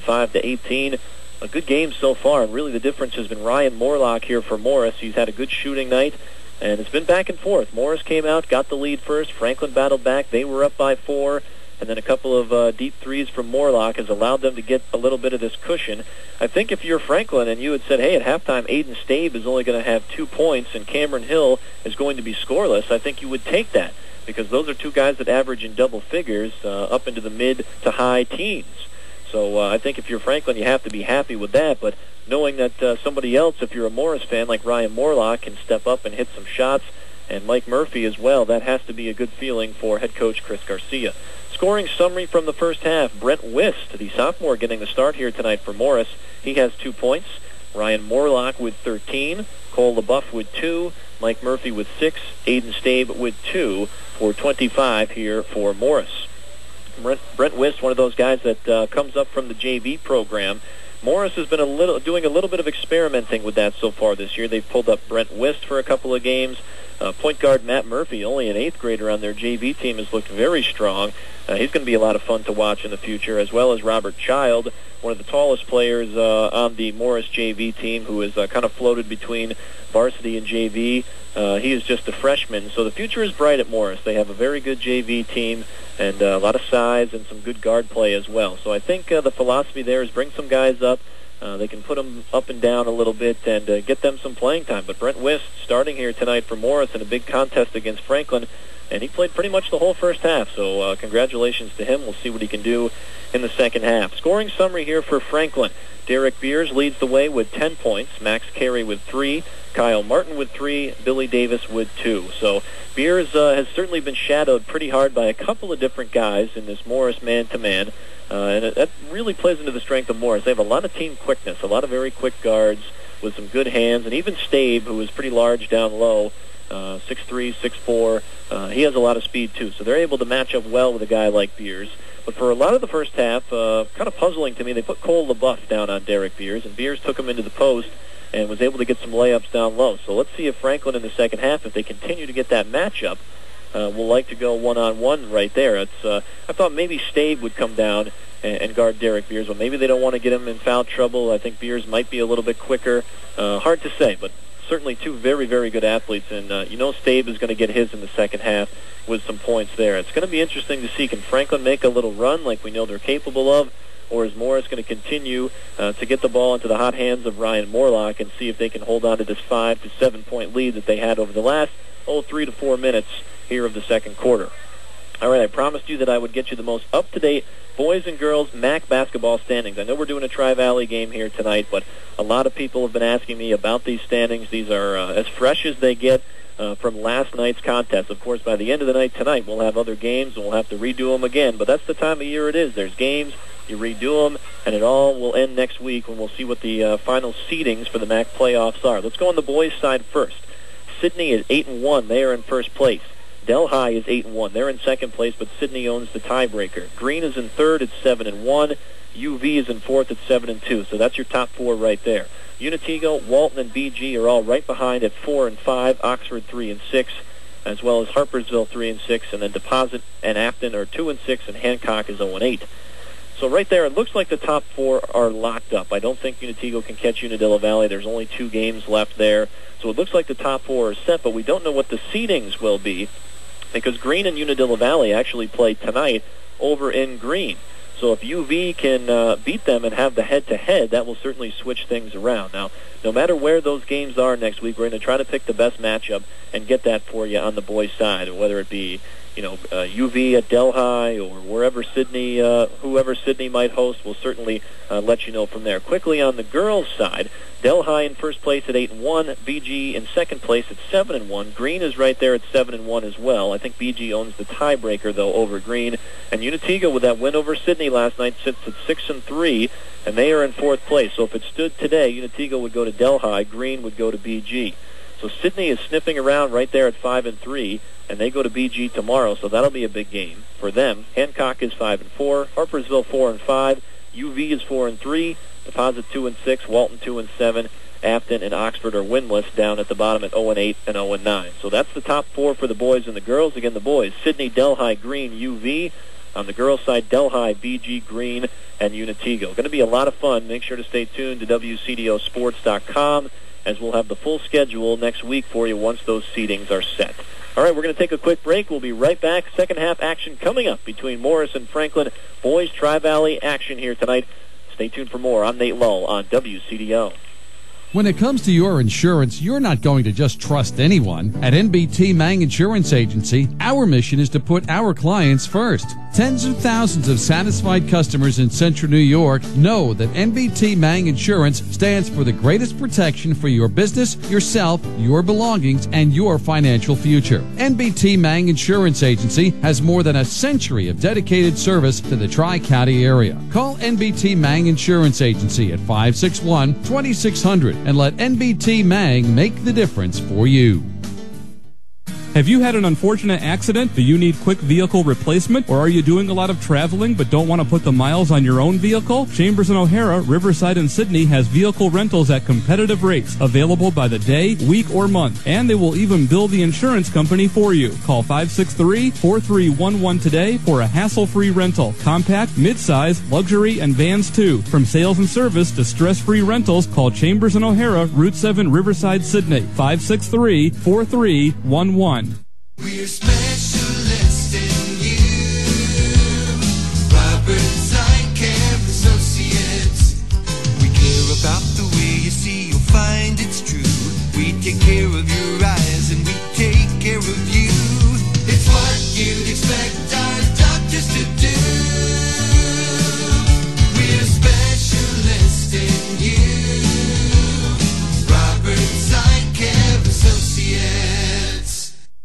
25-18. A good game so far, and really the difference has been Ryan Morlock here for Morris. He's had a good shooting night, and it's been back and forth. Morris came out, got the lead first. Franklin battled back. They were up by 4. And then a couple of deep threes from Morlock has allowed them to get a little bit of this cushion. I think if you're Franklin and you had said, hey, at halftime, Aiden Stabe is only going to have 2 points and Cameron Hill is going to be scoreless, I think you would take that, because those are two guys that average in double figures up into the mid to high teens. So I think if you're Franklin, you have to be happy with that. But knowing that somebody else, if you're a Morris fan like Ryan Morlock, can step up and hit some shots, and Mike Murphy as well, that has to be a good feeling for head coach Chris Garcia. Scoring summary from the first half, Brent Wist, the sophomore, getting the start here tonight for Morris. He has 2 points. Ryan Morlock with 13. Cole LaBeouf with 2. Mike Murphy with 6. Aiden Stabe with 2 for 25 here for Morris. Brent Wist, one of those guys that comes up from the JV program. Morris has been doing a little bit of experimenting with that so far this year. They've pulled up Brent Wist for a couple of games. Point guard Matt Murphy, only an 8th grader on their JV team, has looked very strong. He's going to be a lot of fun to watch in the future, as well as Robert Child, one of the tallest players on the Morris JV team, who is kind of floated between varsity and JV. He is just a freshman, so the future is bright at Morris. They have a very good JV team and a lot of size and some good guard play as well. So I think the philosophy there is bring some guys up. They can put them up and down a little bit and get them some playing time. But Brent Wist starting here tonight for Morris in a big contest against Franklin, and he played pretty much the whole first half. So congratulations to him. We'll see what he can do in the second half. Scoring summary here for Franklin. Derek Beers leads the way with 10 points. Max Carey with 3. Kyle Martin with 3. Billy Davis with 2. So Beers has certainly been shadowed pretty hard by a couple of different guys in this Morris man-to-man. And that really plays into the strength of Morris. They have a lot of team quickness, a lot of very quick guards with some good hands, and even Stabe, who is pretty large down low, 6'3", 6'4". He has a lot of speed, too. So they're able to match up well with a guy like Beers. But for a lot of the first half, kind of puzzling to me, they put Cole LaBeouf down on Derek Beers, and Beers took him into the post and was able to get some layups down low. So let's see if Franklin in the second half, if they continue to get that matchup, will like to go one-on-one right there. I thought maybe Stave would come down and guard Derek Beers, but maybe they don't want to get him in foul trouble. I think Beers might be a little bit quicker. Hard to say, but certainly two very, very good athletes, and Stave is going to get his in the second half with some points there. It's going to be interesting to see, can Franklin make a little run like we know they're capable of, or is Morris going to continue to get the ball into the hot hands of Ryan Morlock and see if they can hold on to this 5 to 7 point lead that they had over the last 3 to 4 minutes here of the second quarter. All right, I promised you that I would get you the most up-to-date boys and girls MAC basketball standings. I know we're doing a Tri-Valley game here tonight, but a lot of people have been asking me about these standings. These are as fresh as they get from last night's contest. Of course, by the end of the night tonight, we'll have other games, and we'll have to redo them again. But that's the time of year it is. There's games, you redo them, and it all will end next week when we'll see what the final seedings for the MAC playoffs are. Let's go on the boys' side first. Sidney is 8-1. They are in first place. Delhi is 8-1. They're in second place, but Sidney owns the tiebreaker. Green is in third at 7-1. UV is in fourth at 7-2. So that's your top four right there. Unitigo, Walton, and BG are all right behind at 4 and 5. Oxford 3 and 6, as well as Harpersville 3 and 6, and then Deposit and Afton are 2 and 6, and Hancock is 0 and 8. So right there, it looks like the top four are locked up. I don't think Unitigo can catch Unadilla Valley. There's only 2 games left there. So it looks like the top four are set, but we don't know what the seedings will be because Green and Unadilla Valley actually play tonight over in Green. So if UV can beat them and have the head-to-head, that will certainly switch things around. Now, no matter where those games are next week, we're going to try to pick the best matchup and get that for you on the boys' side, whether it be UV at Delhi or wherever Sidney, whoever Sidney might host, will certainly let you know from there. Quickly on the girls' side, Delhi in first place at 8-1, BG in second place at 7-1. Green is right there at 7-1 as well. I think BG owns the tiebreaker though over Green, and Unitigo with that win over Sidney last night sits at 6-3, and they are in fourth place. So if it stood today, Unitigo would go to Delhi, Green would go to BG. So Sidney is sniffing around right there at 5-3, and they go to BG tomorrow, so that'll be a big game for them. Hancock is 5-4, Harpersville 4-5, UV is 4-3, Deposit 2-6, Walton 2-7, Afton and Oxford are winless down at the bottom at 0-8 and 0-9. So that's the top four for the boys and the girls. Again, the boys: Sidney, Delhi, Green, UV. On the girls' side, Delhi, BG, Green, and Unitigo. Going to be a lot of fun. Make sure to stay tuned to WCDOsports.com, as we'll have the full schedule next week for you once those seedings are set. All right, we're going to take a quick break. We'll be right back. Second half action coming up between Morris and Franklin. Boys Tri-Valley action here tonight. Stay tuned for more. I'm Nate Lull on WCDO. When it comes to your insurance, you're not going to just trust anyone. At NBT Mang Insurance Agency, our mission is to put our clients first. Tens of thousands of satisfied customers in Central New York know that NBT Mang Insurance stands for the greatest protection for your business, yourself, your belongings, and your financial future. NBT Mang Insurance Agency has more than a century of dedicated service to the Tri-County area. Call NBT Mang Insurance Agency at 561-2600 and let NBT Mang make the difference for you. Have you had an unfortunate accident? Do you need quick vehicle replacement? Or are you doing a lot of traveling but don't want to put the miles on your own vehicle? Chambers & O'Hara, Riverside, and Sidney has vehicle rentals at competitive rates, available by the day, week, or month. And they will even bill the insurance company for you. Call 563-4311 today for a hassle-free rental. Compact, mid-size, luxury, and vans too. From sales and service to stress-free rentals, call Chambers & O'Hara, Route 7, Riverside, Sidney. 563-4311. We're specialists in you. Roberts Eye Care Associates. We care about the way you see, you'll find it's true. We take care of your eyes and we take care of you. It's what you'd expect our doctors to do. We're specialists in you. Roberts Eye Care Associates.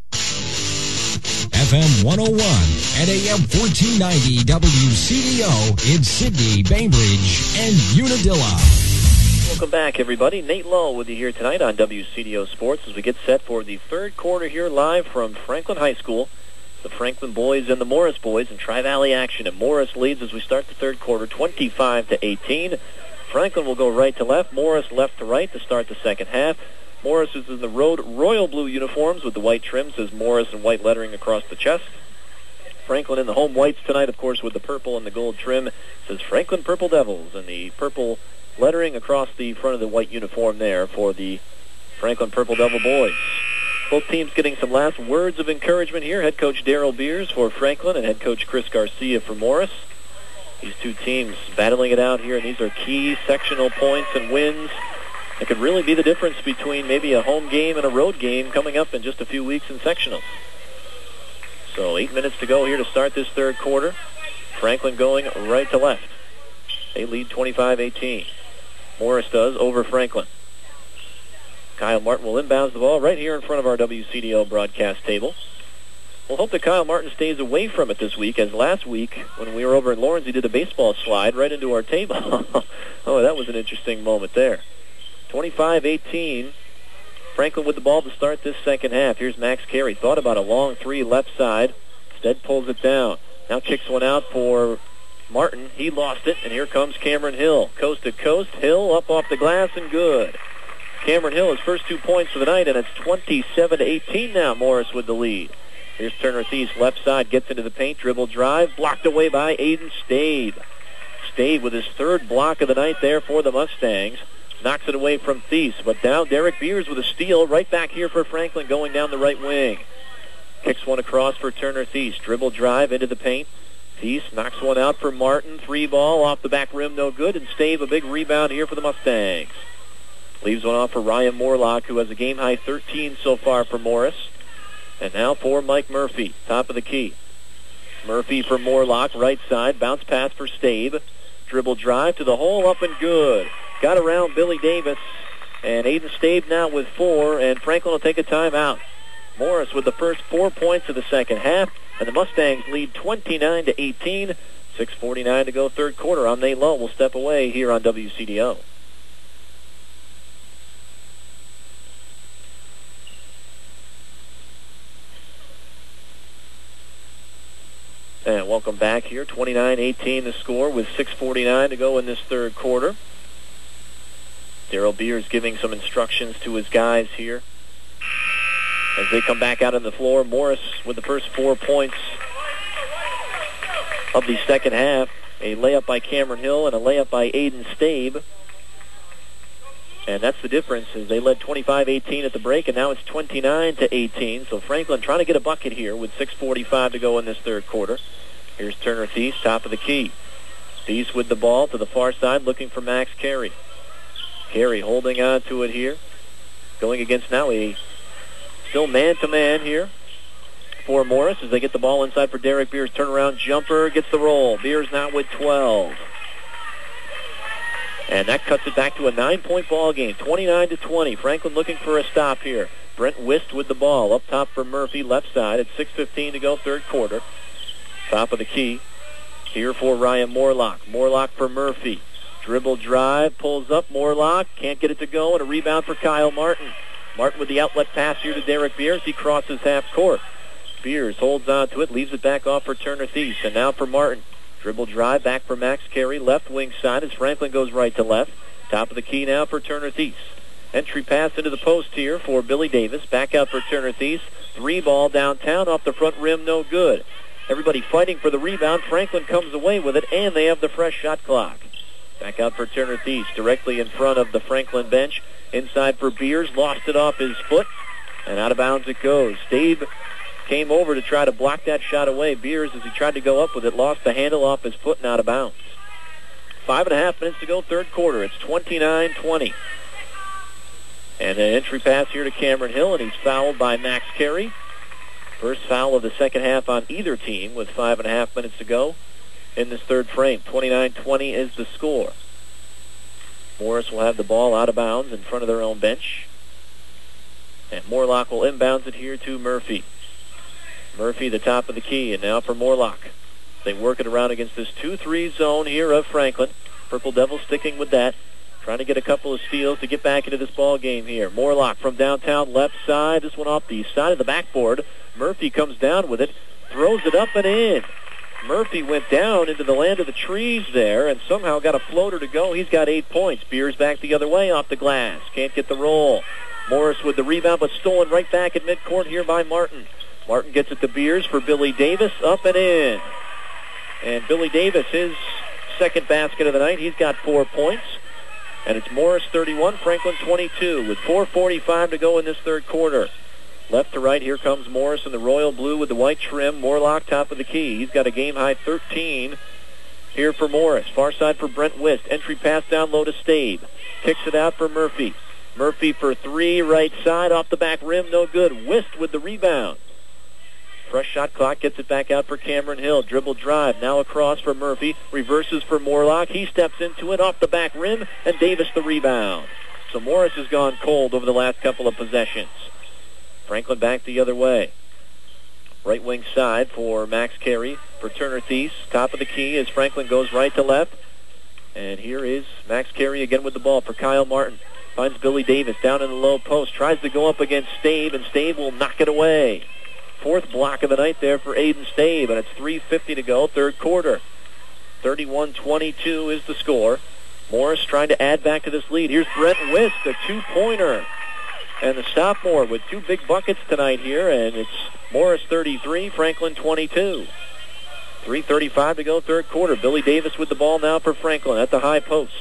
FM 101 and AM 1490 WCDO in Sidney, Bainbridge, and Unadilla. Welcome back, everybody. Nate Lowe with you here tonight on WCDO Sports as we get set for the third quarter here live from Franklin High School. The Franklin boys and the Morris boys in Tri-Valley action. And Morris leads as we start the third quarter, 25-18. Franklin will go right to left, Morris left to right to start the second half. Morris is in the royal blue uniforms with the white trim, says Morris and white lettering across the chest. Franklin in the home whites tonight, of course, with the purple and the gold trim, says Franklin Purple Devils, and the purple lettering across the front of the white uniform there for the Franklin Purple Devil boys. Both teams getting some last words of encouragement here. Head coach Daryl Beers for Franklin and head coach Chris Garcia for Morris. These two teams battling it out here, and these are key sectional points and wins that could really be the difference between maybe a home game and a road game coming up in just a few weeks in sectionals. So 8 minutes to go here to start this third quarter. Franklin going right to left. They lead 25-18. Morris does over Franklin. Kyle Martin will inbounds the ball right here in front of our WCDO broadcast table. We'll hope that Kyle Martin stays away from it this week, as last week when we were over in Lawrence, he did a baseball slide right into our table. Oh, that was an interesting moment there. 25-18. Franklin with the ball to start this second half. Here's Max Carey. Thought about a long three left side. Instead pulls it down. Now kicks one out for Martin. He lost it, and here comes Cameron Hill. Coast to coast. Hill up off the glass and good. Cameron Hill, his first 2 points for the night, and it's 27-18 now. Morris with the lead. Here's Turner Thies, left side, gets into the paint, dribble drive, blocked away by Aiden Stave. Stave with his third block of the night there for the Mustangs. Knocks it away from Thies, but now Derek Beers with a steal right back here for Franklin going down the right wing. Kicks one across for Turner Thies. Dribble drive into the paint. Thies knocks one out for Martin. 3 ball off the back rim, no good, and Stave a big rebound here for the Mustangs. Leaves one off for Ryan Morlock, who has a game-high 13 so far for Morris. And now for Mike Murphy, top of the key. Murphy for Morlock, right side. Bounce pass for Stave. Dribble drive to the hole, up and good. Got around Billy Davis. And Aiden Stave now with 4, and Franklin will take a timeout. Morris with the first 4 points of the second half, and the Mustangs lead 29-18. 6:49 to go third quarter. I'm Nate Lowe. We'll step away here on WCDO. And welcome back here. 29-18 the score with 6:49 to go in this third quarter. Daryl Beers giving some instructions to his guys here as they come back out on the floor. Morris with the first 4 points of the second half. A layup by Cameron Hill and a layup by Aiden Stave. And that's the difference, is they led 25-18 at the break, and now it's 29-18. So Franklin trying to get a bucket here with 6:45 to go in this third quarter. Here's Turner Thies, top of the key. Thies with the ball to the far side, looking for Max Carey. Carey holding on to it here. Going against now a still man-to-man here for Morris as they get the ball inside for Derek Beers. Turnaround jumper, gets the roll. Beers now with 12. And that cuts it back to a 9-point ball game, 29-20. Franklin looking for a stop here. Brent Wist with the ball up top for Murphy, left side at 6:15 to go third quarter. Top of the key here for Ryan Morlock. Morlock for Murphy. Dribble drive, pulls up, Morlock, can't get it to go, and a rebound for Kyle Martin. Martin with the outlet pass here to Derek Beers. He crosses half court. Beers holds on to it, leaves it back off for Turner Thies. And now for Martin. Dribble drive back for Max Carey, left wing side as Franklin goes right to left. Top of the key now for Turner Thies. Entry pass into the post here for Billy Davis. Back out for Turner Thies. 3 ball downtown off the front rim, no good. Everybody fighting for the rebound. Franklin comes away with it, and they have the fresh shot clock. Back out for Turner Thies, directly in front of the Franklin bench. Inside for Beers, lost it off his foot, and out of bounds it goes. Stave came over to try to block that shot away. Beers, as he tried to go up with it, lost the handle off his foot and out of bounds. 5.5 minutes to go, third quarter. It's 29-20. And an entry pass here to Cameron Hill, and he's fouled by Max Carey. First foul of the second half on either team with 5.5 minutes to go in this third frame. 29-20 is the score. Morris will have the ball out of bounds in front of their own bench. And Morlock will inbounds it here to Murphy. Murphy, the top of the key, and now for Morlock. They work it around against this 2-3 zone here of Franklin. Purple Devils sticking with that. trying to get a couple of steals to get back into this ball game here. Morlock from downtown left side. This one off the side of the backboard. Murphy comes down with it, throws it up and in. Murphy went down into the land of the trees there and somehow got a floater to go. He's got 8 points. Beers back the other way off the glass. Can't get the roll. Morris with the rebound, but stolen right back at midcourt here by Martin. Martin gets it to Beers for Billy Davis, up and in. And Billy Davis, his second basket of the night. He's got 4 points. And it's Morris 31, Franklin 22, with 4:45 to go in this third quarter. Left to right, here comes Morris in the royal blue with the white trim. Morlock top of the key. He's got a game-high 13 here for Morris. Far side for Brent Wist. Entry pass down low to Stabe. Kicks it out for Murphy. Murphy for three, right side, off the back rim, no good. Wist with the rebound. Fresh shot clock, gets it back out for Cameron Hill. Dribble drive, now across for Murphy. Reverses for Morlock. He steps into it, off the back rim, and Davis the rebound. So Morris has gone cold over the last couple of possessions. Franklin back the other way. Right wing side for Max Carey, for Turner Thies. Top of the key as Franklin goes right to left. And here is Max Carey again with the ball for Kyle Martin. Finds Billy Davis down in the low post. Tries to go up against Stabe, and Stabe will knock it away. Fourth block of the night there for Aiden Stabe, and it's 3:50 to go, third quarter. 31-22 is the score. Morris trying to add back to this lead. Here's Brent Wist, a two-pointer. And the sophomore with two big buckets tonight here, and it's Morris 33, Franklin 22. 3:35 to go, third quarter. Billy Davis with the ball now for Franklin at the high post.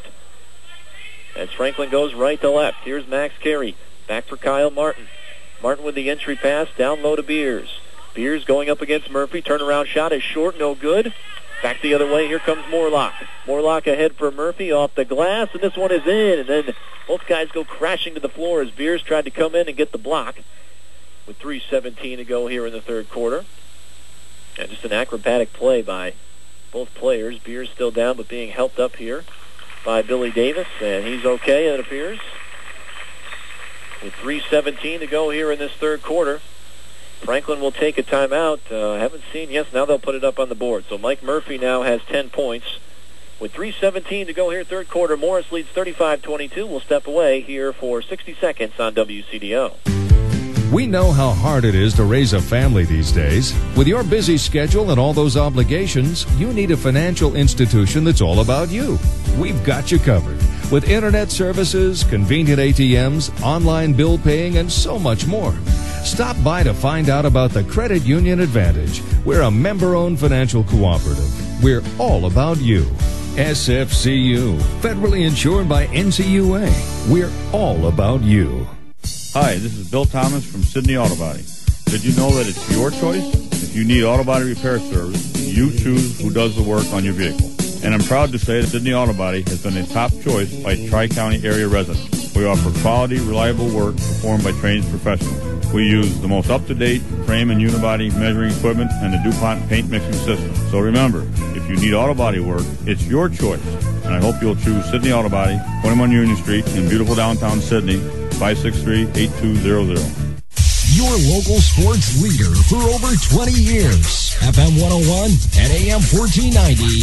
As Franklin goes right to left, here's Max Carey. Back for Kyle Martin. Martin with the entry pass, down low to Beers. Beers going up against Murphy. Turnaround shot is short, no good. Back the other way, here comes Morlock. Morlock ahead for Murphy off the glass, and this one is in. And then both guys go crashing to the floor as Beers tried to come in and get the block. With 3:17 to go here in the third quarter. And just an acrobatic play by both players. Beers still down, but being helped up here by Billy Davis, and he's okay, it appears. With 3:17 to go here in this third quarter. Franklin will take a timeout. Haven't seen, yes, now they'll put it up on the board. So Mike Murphy now has 10 points. With 3:17 to go here, third quarter, Morris leads 35-22. We'll step away here for 60 seconds on WCDO. We know how hard it is to raise a family these days. With your busy schedule and all those obligations, you need a financial institution that's all about you. We've got you covered. With internet services, convenient ATMs, online bill paying, and so much more. Stop by to find out about the Credit Union Advantage. We're a member-owned financial cooperative. We're all about you. SFCU, federally insured by NCUA. We're all about you. Hi, this is Bill Thomas from Sydney Auto Body. Did you know that it's your choice? If you need auto body repair service, you choose who does the work on your vehicle. And I'm proud to say that Sydney Auto Body has been a top choice by Tri-County area residents. We offer quality, reliable work performed by trained professionals. We use the most up-to-date frame and unibody measuring equipment and the DuPont paint mixing system. So remember, if you need auto body work, it's your choice. And I hope you'll choose Sydney Auto Body, 21 Union Street in beautiful downtown Sydney, 563-8200. Your local sports leader for over 20 years. FM 101 and AM 1490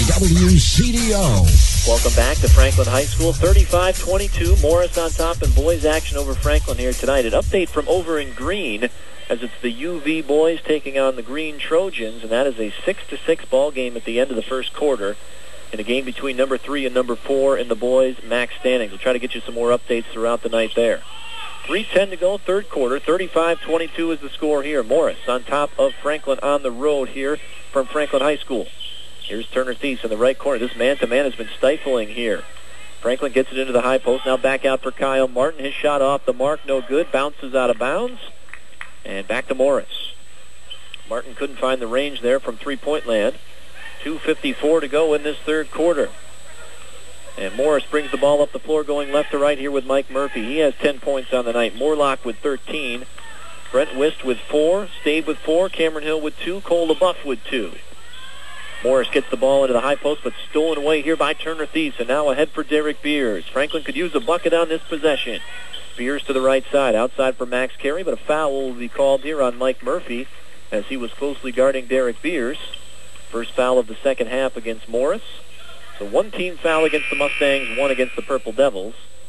WCDO. Welcome back to Franklin High School. 35-22. Morris on top in boys action over Franklin here tonight. An update from over in green as it's the UV boys taking on the Green Trojans, and that is a 6-6 ball game at the end of the first quarter in a game between number 3 and number 4 in the boys' MAC standings. We'll try to get you some more updates throughout the night there. 3:10 to go, third quarter. 35-22 is the score here. Morris on top of Franklin on the road here from Franklin High School. Here's Turner Thies in the right corner. This man-to-man has been stifling here. Franklin gets it into the high post. Now back out for Kyle Martin. His shot off the mark, no good. Bounces out of bounds. And back to Morris. Martin couldn't find the range there from three-point land. 2:54 to go in this third quarter. And Morris brings the ball up the floor going left to right here with Mike Murphy. He has 10 points on the night. Morlock with 13. Brent Wist with 4. Stabe with 4. Cameron Hill with 2. Cole LaBeouf with 2. Morris gets the ball into the high post, but stolen away here by Turner Thies. And now ahead for Derek Beers. Franklin could use a bucket on this possession. Beers to the right side. Outside for Max Carey, but a foul will be called here on Mike Murphy as he was closely guarding Derek Beers. First foul of the second half against Morris. So one team foul against the Mustangs, one against the Purple Devils.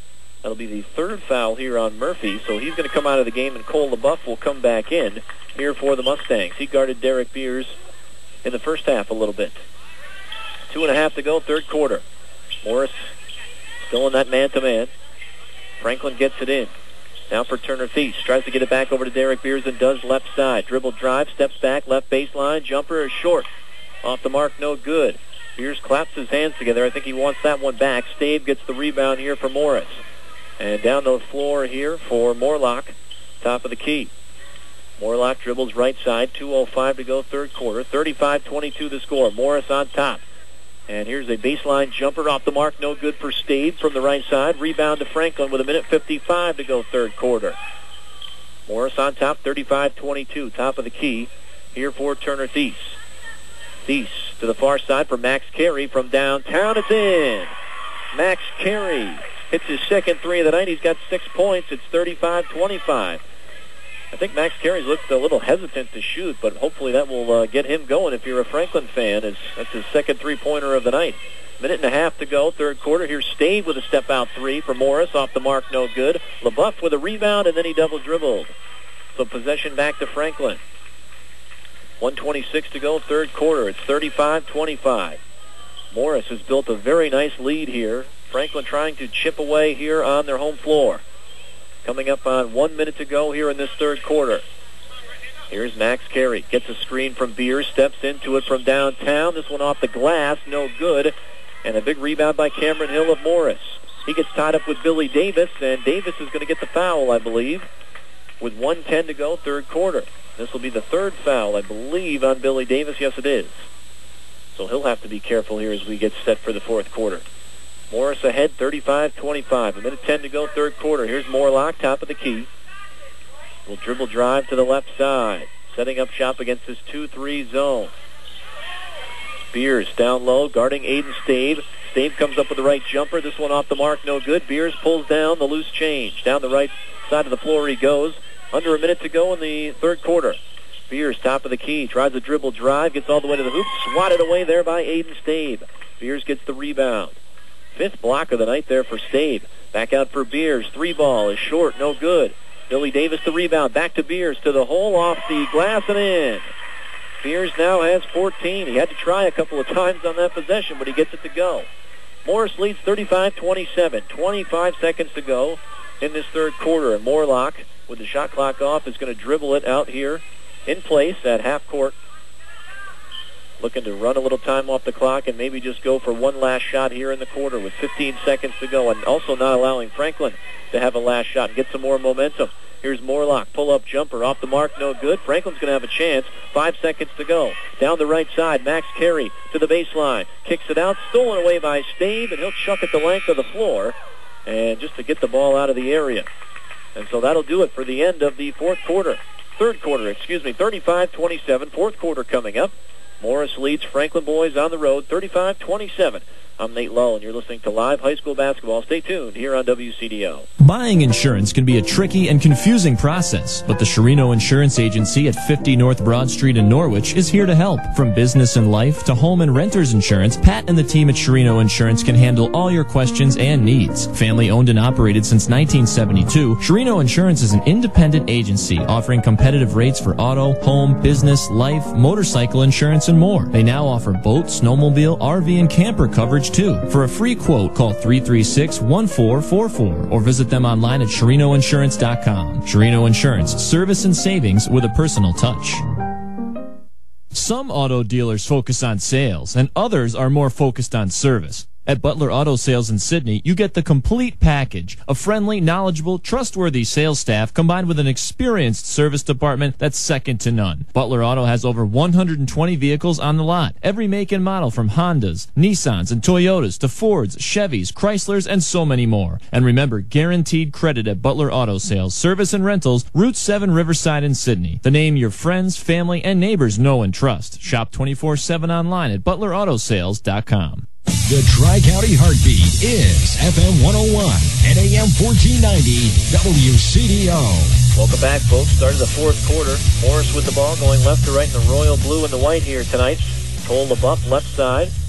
That'll be the third foul here on Murphy, so he's going to come out of the game, and Cole LaBeouf will come back in here for the Mustangs. He guarded Derek Beers in the first half a little bit. 2.5 to go, third quarter. Morris still in that man-to-man. Franklin gets it in. Now for Turner Thies. Tries to get it back over to Derek Beers and does left side. Dribble drive, steps back, left baseline. Jumper is short. Off the mark, no good. Beers claps his hands together. I think he wants that one back. Stave gets the rebound here for Morris. And down the floor here for Morlock, top of the key. Morlock dribbles right side, 2:05 to go, third quarter. 35-22 the score. Morris on top. And here's a baseline jumper off the mark, no good for Stave from the right side. Rebound to Franklin with 1:55 to go, third quarter. Morris on top, 35-22, top of the key here for Turner Thies. Thies to the far side for Max Carey from downtown. It's in. Max Carey hits his second three of the night. He's got 6 points. It's 35-25. I think Max Carey's looked a little hesitant to shoot, but hopefully that will get him going if you're a Franklin fan, as that's his second three-pointer of the night. 1.5 to go, third quarter. Here's Stave with a step-out three for Morris. Off the mark, no good. LaBeouf with a rebound, and then he double-dribbled. So possession back to Franklin. 1:26 to go, third quarter. It's 35-25. Morris has built a very nice lead here. Franklin trying to chip away here on their home floor. Coming up on 1 minute to go here in this third quarter. Here's Max Carey. Gets a screen from Beers. Steps into it from downtown. This one off the glass. No good. And a big rebound by Cameron Hill of Morris. He gets tied up with Billy Davis, and Davis is going to get the foul, I believe, with 1:10 to go, third quarter. This will be the third foul, I believe, on Billy Davis. Yes, it is. So he'll have to be careful here as we get set for the fourth quarter. Morris ahead, 35-25. 1:10 to go, third quarter. Here's Morlock, top of the key. Will dribble drive to the left side. Setting up shop against this 2-3 zone. Beers down low, guarding Aiden Stave. Stave comes up with the right jumper. This one off the mark, no good. Beers pulls down the loose change. Down the right side of the floor he goes. Under a minute to go in the third quarter. Beers, top of the key, tries a dribble drive, gets all the way to the hoop. Swatted away there by Aiden Stave. Beers gets the rebound. Fifth block of the night there for Stave. Back out for Beers. Three ball is short, no good. Billy Davis the rebound. Back to Beers, to the hole, off the glass and in. Beers now has 14. He had to try a couple of times on that possession, but he gets it to go. Morris leads 35-27. 25 seconds to go in this third quarter. And Morlock, with the shot clock off, is going to dribble it out here in place at half court. Looking to run a little time off the clock and maybe just go for one last shot here in the quarter with 15 seconds to go, and also not allowing Franklin to have a last shot and get some more momentum. Here's Morlock, pull-up jumper, off the mark, no good. Franklin's going to have a chance. 5 seconds to go. Down the right side, Max Carey to the baseline. Kicks it out, stolen away by Stave, and he'll chuck it the length of the floor, and just to get the ball out of the area. And so that'll do it for the end of the third quarter, 35-27. Fourth quarter coming up. Morris leads Franklin boys on the road, 35-27. I'm Nate Lull, and you're listening to Live High School Basketball. Stay tuned here on WCDO. Buying insurance can be a tricky and confusing process, but the Sherino Insurance Agency at 50 North Broad Street in Norwich is here to help. From business and life to home and renter's insurance, Pat and the team at Sherino Insurance can handle all your questions and needs. Family owned and operated since 1972, Sherino Insurance is an independent agency offering competitive rates for auto, home, business, life, motorcycle insurance, and more. They now offer boat, snowmobile, RV, and camper coverage too. For a free quote, call 336-1444 or visit them online at SherinoInsurance.com. Sherino Insurance, service and savings with a personal touch. Some auto dealers focus on sales, and others are more focused on service. At Butler Auto Sales in Sydney, you get the complete package. A friendly, knowledgeable, trustworthy sales staff combined with an experienced service department that's second to none. Butler Auto has over 120 vehicles on the lot. Every make and model from Hondas, Nissans, and Toyotas to Fords, Chevys, Chryslers, and so many more. And remember, guaranteed credit at Butler Auto Sales, Service and Rentals, Route 7 Riverside in Sydney. The name your friends, family, and neighbors know and trust. Shop 24/7 online at ButlerAutoSales.com. The Tri-County Heartbeat is FM 101 and AM 1490 WCDO. Welcome back, folks. Start of the fourth quarter. Morris with the ball going left to right in the royal blue and the white here tonight. Cole LaBeouf left side.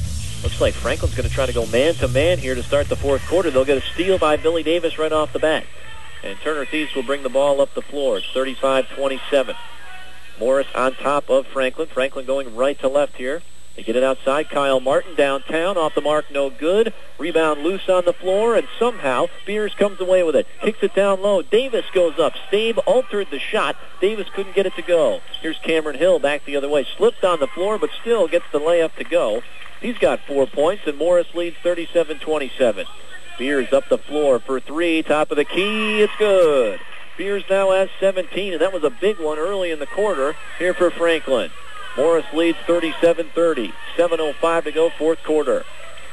Looks like Franklin's going to try to go man-to-man here to start the fourth quarter. They'll get a steal by Billy Davis right off the bat. And Turner Thieves will bring the ball up the floor. It's 35-27. Morris on top of Franklin. Franklin going right to left here. They get it outside. Kyle Martin downtown. Off the mark, no good. Rebound loose on the floor, and somehow Beers comes away with it. Kicks it down low. Davis goes up. Stabe altered the shot. Davis couldn't get it to go. Here's Cameron Hill back the other way. Slipped on the floor, but still gets the layup to go. He's got 4 points, and Morris leads 37-27. Beers up the floor for three. Top of the key. It's good. Beers now has 17, and that was a big one early in the quarter here for Franklin. Morris leads 37-30. 7:05 to go, fourth quarter.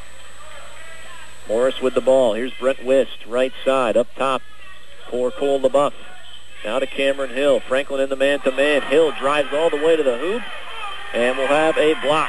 Morris with the ball. Here's Brent Wist, right side, up top for Cole LaBeouf. Now to Cameron Hill. Franklin in the man-to-man. Hill drives all the way to the hoop, and will have a block.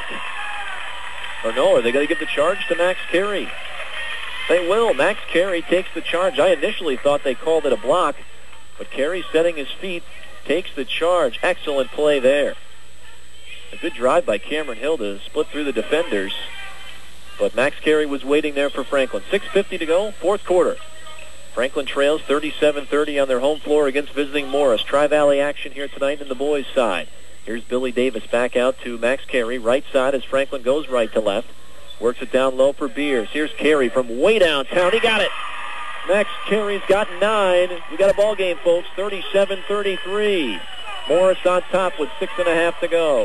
Or no, are they going to give the charge to Max Carey? They will. Max Carey takes the charge. I initially thought they called it a block, but Carey setting his feet takes the charge. Excellent play there. A good drive by Cameron Hill to split through the defenders. But Max Carey was waiting there for Franklin. 6:50 to go, fourth quarter. Franklin trails 37-30 on their home floor against visiting Morris. Tri-Valley action here tonight in the boys' side. Here's Billy Davis back out to Max Carey. Right side as Franklin goes right to left. Works it down low for Beers. Here's Carey from way downtown. He got it. Max Carey's got 9. We got a ball game, folks. 37-33. Morris on top with 6.5 to go.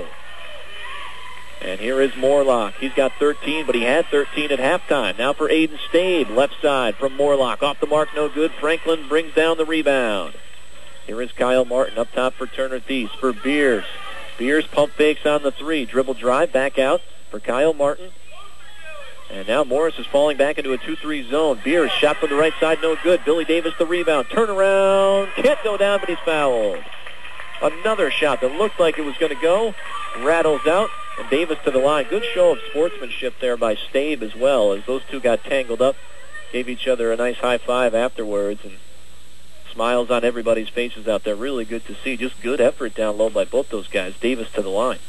And here is Morlock. He's got 13, but he had 13 at halftime. Now for Aiden Stabe, left side from Morlock. Off the mark, no good. Franklin brings down the rebound. Here is Kyle Martin up top for Turner Thieves. For Beers. Beers pump fakes on the three. Dribble drive, back out for Kyle Martin. And now Morris is falling back into a 2-3 zone. Beers shot from the right side, no good. Billy Davis the rebound. Turn around. Can't go down, but he's fouled. Another shot that looked like it was going to go. Rattles out. And Davis to the line. Good show of sportsmanship there by Stabe as well, as those two got tangled up. Gave each other a nice high five afterwards, and smiles on everybody's faces out there. Really good to see. Just good effort down low by both those guys. Davis to the line.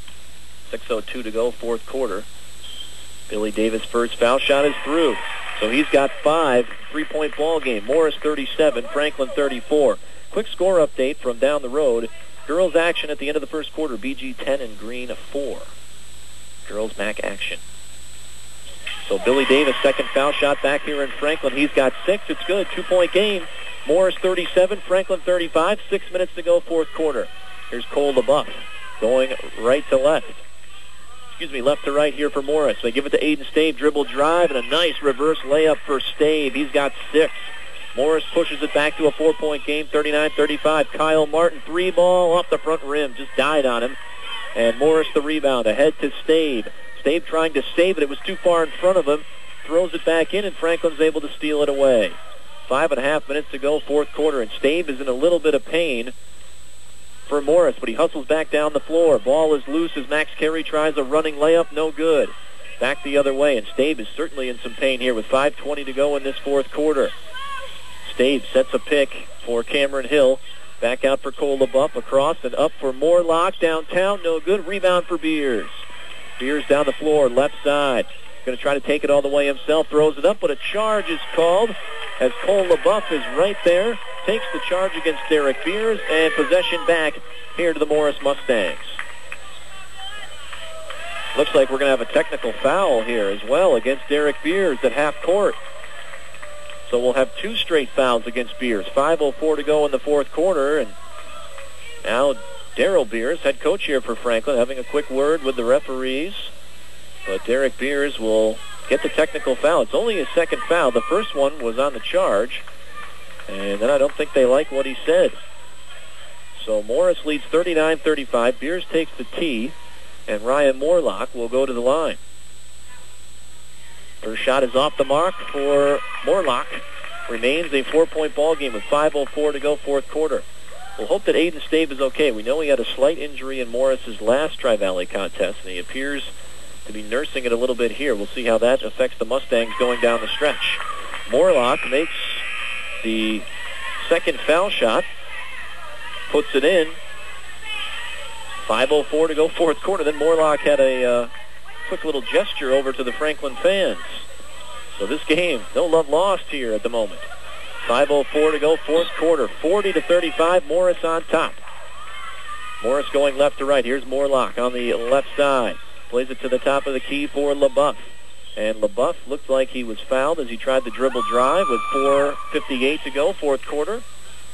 6:02 to go, fourth quarter. Billy Davis' first foul shot is through. So he's got 5. 3-point ball game. Morris 37, Franklin 34. Quick score update from down the road. Girls action at the end of the first quarter. BG 10 and Green 4. Girls MAC action. So Billy Davis, second foul shot back here in Franklin. He's got 6. It's good. 2-point game. Morris 37, Franklin 35. 6 minutes to go, fourth quarter. Here's Cole LaBeouf going right to left. Left to right here for Morris. They give it to Aiden Stabe. Dribble drive and a nice reverse layup for Stabe. He's got 6. Morris pushes it back to a 4-point game, 39-35. Kyle Martin, 3 ball off the front rim. Just died on him. And Morris the rebound. Ahead to Stabe. Stabe trying to save it. It was too far in front of him. Throws it back in, and Franklin's able to steal it away. 5.5 minutes to go, fourth quarter. And Stabe is in a little bit of pain for Morris, but he hustles back down the floor. Ball is loose as Max Carey tries a running layup. No good. Back the other way, and Stabe is certainly in some pain here with 5:20 to go in this fourth quarter. Stabe sets a pick for Cameron Hill. Back out for Cole LaBeouf. Across and up for Morlock. Downtown, no good. Rebound for Beers. Beers down the floor, left side. Going to try to take it all the way himself. Throws it up, but a charge is called as Cole LaBeouf is right there. Takes the charge against Derek Beers, and possession back here to the Morris Mustangs. Looks like we're going to have a technical foul here as well against Derek Beers at half court. So we'll have 2 straight fouls against Beers. 5:04 to go in the fourth quarter, and now Darrell Beers, head coach here for Franklin, having a quick word with the referees. But Derek Beers will get the technical foul. It's only his second foul. The first one was on the charge, and then I don't think they like what he said. So Morris leads 39-35. Beers takes the tee, and Ryan Morlock will go to the line. First shot is off the mark for Morlock. Remains a 4-point ball game with 5:04 to go, fourth quarter. We'll hope that Aiden Stabe is okay. We know he had a slight injury in Morris's last Tri-Valley contest, and he appears to be nursing it a little bit here. We'll see how that affects the Mustangs going down the stretch. Morlock makes the second foul shot, puts it in. 5:04 to go, fourth quarter. Then Morlock had a quick little gesture over to the Franklin fans. So this game, no love lost here at the moment. 5:04 to go, fourth quarter. 40-35, Morris on top. Morris going left to right. Here's Morlock on the left side. Plays it to the top of the key for LaBeouf. And LaBeouf looked like he was fouled as he tried the dribble drive with 4:58 to go, fourth quarter.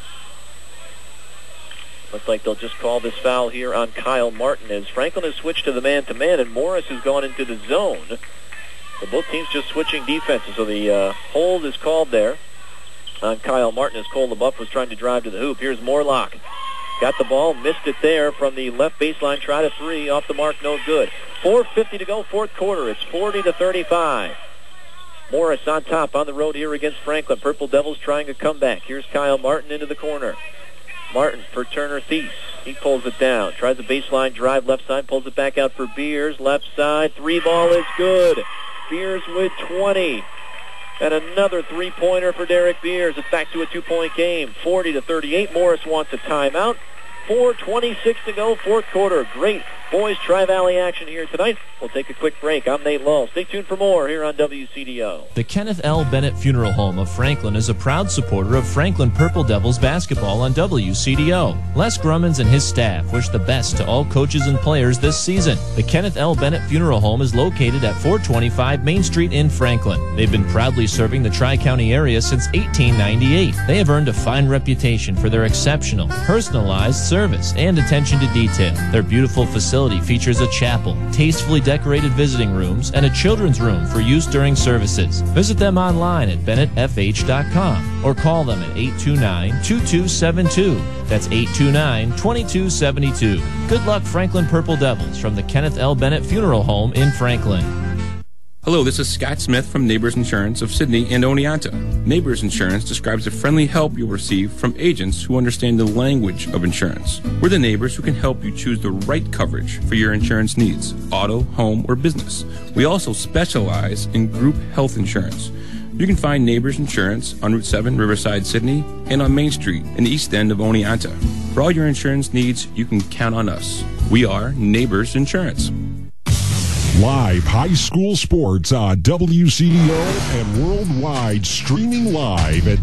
Looks like they'll just call this foul here on Kyle Martin as Franklin has switched to the man-to-man and Morris has gone into the zone. So both teams just switching defenses. So the hold is called there on Kyle Martin as Cole LaBeouf was trying to drive to the hoop. Here's Morlock. Got the ball, missed it there from the left baseline. Try to three, off the mark, no good. 4:50 to go, fourth quarter. It's 40-35. Morris on top on the road here against Franklin. Purple Devils trying a comeback. Here's Kyle Martin into the corner. Martin for Turner Thies. He pulls it down. Tries a baseline drive left side. Pulls it back out for Beers. Left side. Three ball is good. Beers with 20. And another three-pointer for Derek Beers. It's back to a two-point game. 40-38. Morris wants a timeout. 4:26 to go, fourth quarter. Great boys Tri-Valley action here tonight. We'll take a quick break. I'm Nate Lull. Stay tuned for more here on WCDO. The Kenneth L. Bennett Funeral Home of Franklin is a proud supporter of Franklin Purple Devils basketball on WCDO. Les Grummins and his staff wish the best to all coaches and players this season. The Kenneth L. Bennett Funeral Home is located at 425 Main Street in Franklin. They've been proudly serving the Tri-County area since 1898. They have earned a fine reputation for their exceptional, personalized service and attention to detail. Their beautiful facility features a chapel, tastefully decorated visiting rooms, and a children's room for use during services. Visit them online at bennettfh.com or call them at 829-2272. That's 829-2272. Good luck, Franklin Purple Devils, from the Kenneth L. Bennett Funeral Home in Franklin. Hello, this is Scott Smith from Neighbors Insurance of Sydney and Oneonta. Neighbors Insurance describes the friendly help you'll receive from agents who understand the language of insurance. We're the neighbors who can help you choose the right coverage for your insurance needs, auto, home, or business. We also specialize in group health insurance. You can find Neighbors Insurance on Route 7, Riverside, Sydney, and on Main Street in the east end of Oneonta. For all your insurance needs, you can count on us. We are Neighbors Insurance. Live high school sports on WCDO and worldwide, streaming live at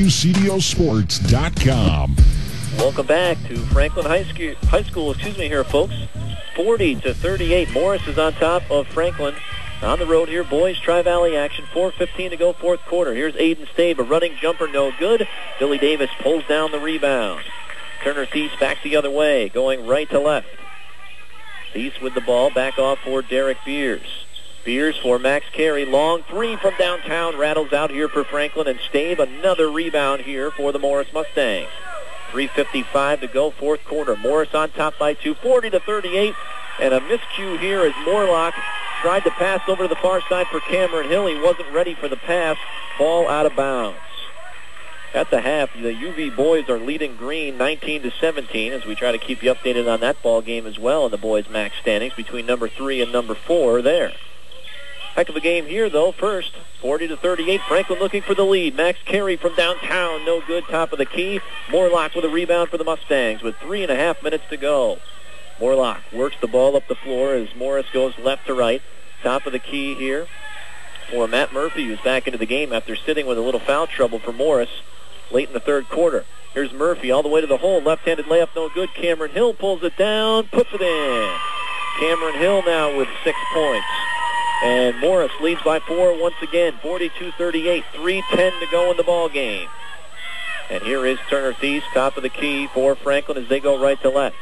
WCDOsports.com. Welcome back to Franklin High School, here, folks. 40-38. Morris is on top of Franklin. On the road here, boys, Tri-Valley action. 4:15 to go, fourth quarter. Here's Aiden Stabe, a running jumper, no good. Billy Davis pulls down the rebound. Turner Thies back the other way, going right to left. Thies with the ball, back off for Derek Beers. Beers for Max Carey, long three from downtown, rattles out here for Franklin, and Stabe, another rebound here for the Morris Mustangs. 3:55 to go, fourth quarter. Morris on top by 2, 40-38, and a miscue here as Morlock tried to pass over to the far side for Cameron Hill. He wasn't ready for the pass. Ball out of bounds. At the half, the UV boys are leading Green 19-17 as we try to keep you updated on that ball game as well in the boys' MAC standings between number 3 and number 4 there. Heck of a game here, though. First, 40-38. Franklin looking for the lead. Max Carey from downtown, no good, top of the key. Morlock with a rebound for the Mustangs with 3.5 minutes to go. Morlock works the ball up the floor as Morris goes left to right. Top of the key here for Matt Murphy, who's back into the game after sitting with a little foul trouble for Morris late in the third quarter. Here's Murphy all the way to the hole. Left-handed layup, no good. Cameron Hill pulls it down, puts it in. Cameron Hill now with 6 points. And Morris leads by 4 once again, 42-38. 3:10 to go in the ball game. And here is Turner Thies, top of the key for Franklin as they go right to left.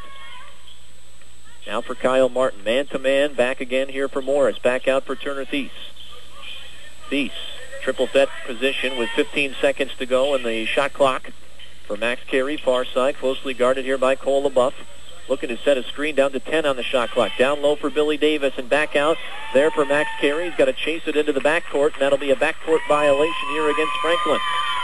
Now for Kyle Martin, man-to-man, back again here for Morris. Back out for Turner Thies. Thies, triple set position with 15 seconds to go in the shot clock for Max Carey, far side, closely guarded here by Cole LaBeouf. Looking to set a screen down to 10 on the shot clock. Down low for Billy Davis and back out there for Max Carey. He's got to chase it into the backcourt, and that'll be a backcourt violation here against Franklin.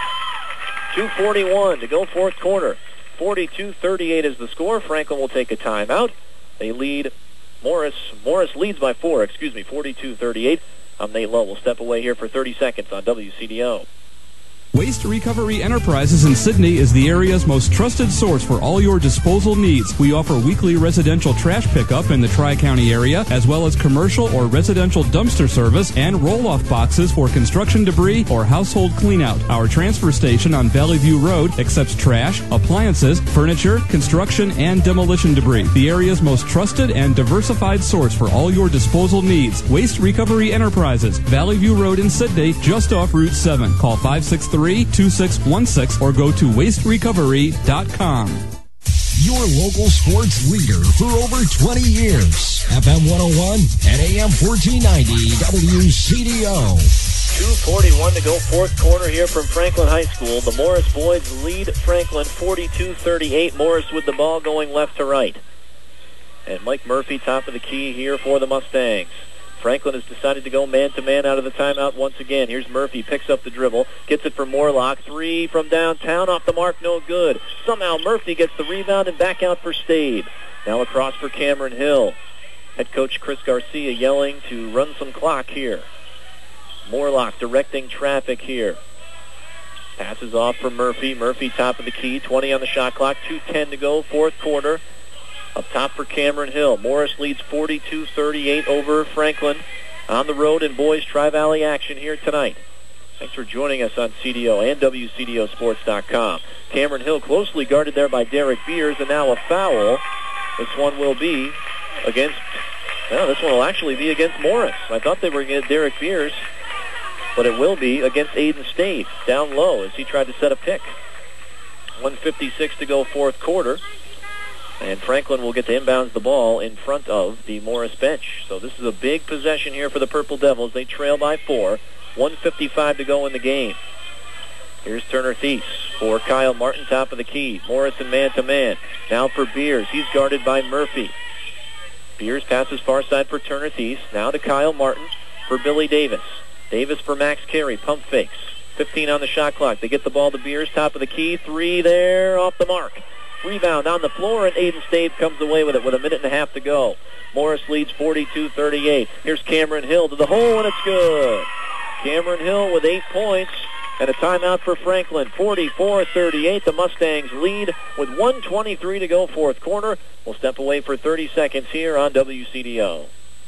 2:41 to go, fourth quarter. 42-38 is the score. Franklin will take a timeout. They lead Morris leads by 4, 42-38. I'm Nate Lowe. We'll step away here for 30 seconds on WCDO. Waste Recovery Enterprises in Sydney is the area's most trusted source for all your disposal needs. We offer weekly residential trash pickup in the Tri-County area, as well as commercial or residential dumpster service and roll-off boxes for construction debris or household cleanout. Our transfer station on Valley View Road accepts trash, appliances, furniture, construction, and demolition debris. The area's most trusted and diversified source for all your disposal needs. Waste Recovery Enterprises, Valley View Road in Sydney, just off Route 7. Call 563-2616 or go to wasterecovery.com. Your local sports leader for over 20 years. FM 101 and AM 1490 WCDO. 2:41 to go, fourth quarter here from Franklin High School. The Morris boys lead Franklin 42-38. Morris with the ball going left to right. And Mike Murphy, top of the key here for the Mustangs. Franklin has decided to go man-to-man out of the timeout once again. Here's Murphy, picks up the dribble, gets it for Morlock. Three from downtown, off the mark, no good. Somehow Murphy gets the rebound and back out for Stabe. Now across for Cameron Hill. Head coach Chris Garcia yelling to run some clock here. Morlock directing traffic here. Passes off for Murphy. Murphy top of the key, 20 on the shot clock, 2:10 to go, fourth quarter. Up top for Cameron Hill. Morris leads 42-38 over Franklin on the road in boys Tri-Valley action here tonight. Thanks for joining us on CDO and WCDOsports.com. Cameron Hill closely guarded there by Derek Beers, and now a foul. This one will be against, this one will actually be against Morris. I thought they were against Derek Beers, but it will be against Aiden Stade, down low as he tried to set a pick. 1:56 to go, fourth quarter. And Franklin will get to inbounds the ball in front of the Morris bench. So this is a big possession here for the Purple Devils. They trail by 4. 1:55 to go in the game. Here's Turner Thies for Kyle Martin, top of the key. Morrison man-to-man. Now for Beers. He's guarded by Murphy. Beers passes far side for Turner Thies. Now to Kyle Martin for Billy Davis. Davis for Max Carey. Pump fakes. 15 on the shot clock. They get the ball to Beers, top of the key. 3 there, off the mark. Rebound on the floor, and Aiden Stave comes away with it with a minute and a half to go. Morris leads 42-38. Here's Cameron Hill to the hole, and it's good. Cameron Hill with 8 points and a timeout for Franklin. 44-38. The Mustangs lead with 1:23 to go, fourth quarter. We'll step away for 30 seconds here on WCDO.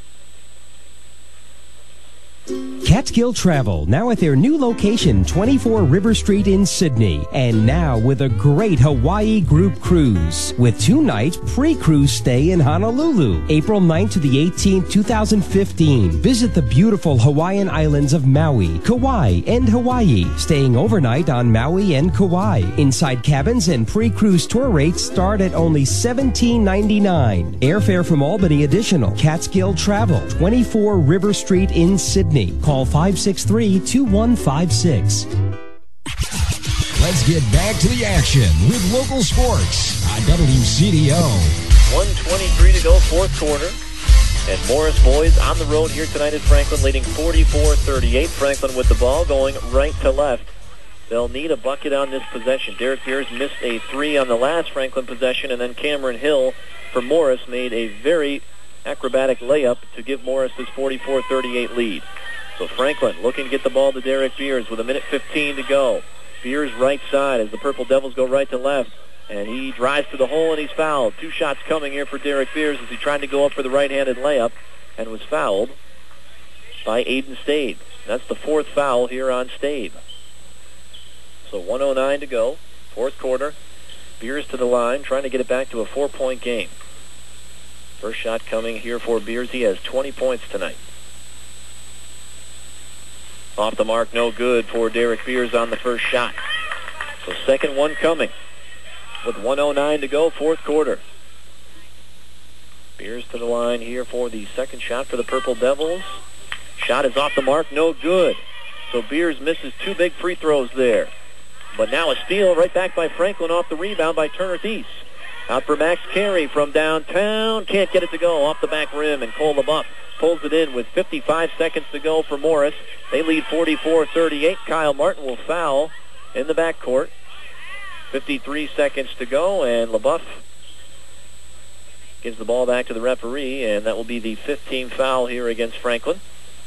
Catskill Travel, now at their new location, 24 River Street in Sydney. And now with a great Hawaii group cruise with 2-night pre-cruise stay in Honolulu, April 9th to the 18th, 2015. Visit the beautiful Hawaiian islands of Maui, Kauai, and Hawaii, staying overnight on Maui and Kauai. Inside cabins and pre-cruise tour rates start at only $17.99. Airfare from Albany additional. Catskill Travel, 24 River Street in Sydney. Call 563-2156. Let's get back to the action with local sports on WCDO. 1:23 to go, fourth quarter. And Morris boys on the road here tonight at Franklin, leading 44-38. Franklin with the ball going right to left. They'll need a bucket on this possession. Derek Beers missed a 3 on the last Franklin possession, and then Cameron Hill for Morris made a very acrobatic layup to give Morris this 44-38 lead. So Franklin looking to get the ball to Derek Beers with a minute 15 to go. Beers right side as the Purple Devils go right to left. And he drives to the hole and he's fouled. 2 shots coming here for Derek Beers as he tried to go up for the right-handed layup and was fouled by Aiden Stabe. That's the 4th foul here on Stabe. So 1:09 to go, fourth quarter. Beers to the line, trying to get it back to a 4-point game. First shot coming here for Beers. He has 20 points tonight. Off the mark, no good for Derek Beers on the first shot. So second one coming with 1:09 to go, fourth quarter. Beers to the line here for the second shot for the Purple Devils. Shot is off the mark, no good. So Beers misses 2 big free throws there. But now a steal right back by Franklin off the rebound by Turner Thies. Out for Max Carey from downtown. Can't get it to go off the back rim, and Cole LaBeouf pulls it in with 55 seconds to go for Morris. They lead 44-38. Kyle Martin will foul in the backcourt. 53 seconds to go, and LaBeouf gives the ball back to the referee, and that will be the 15th foul here against Franklin.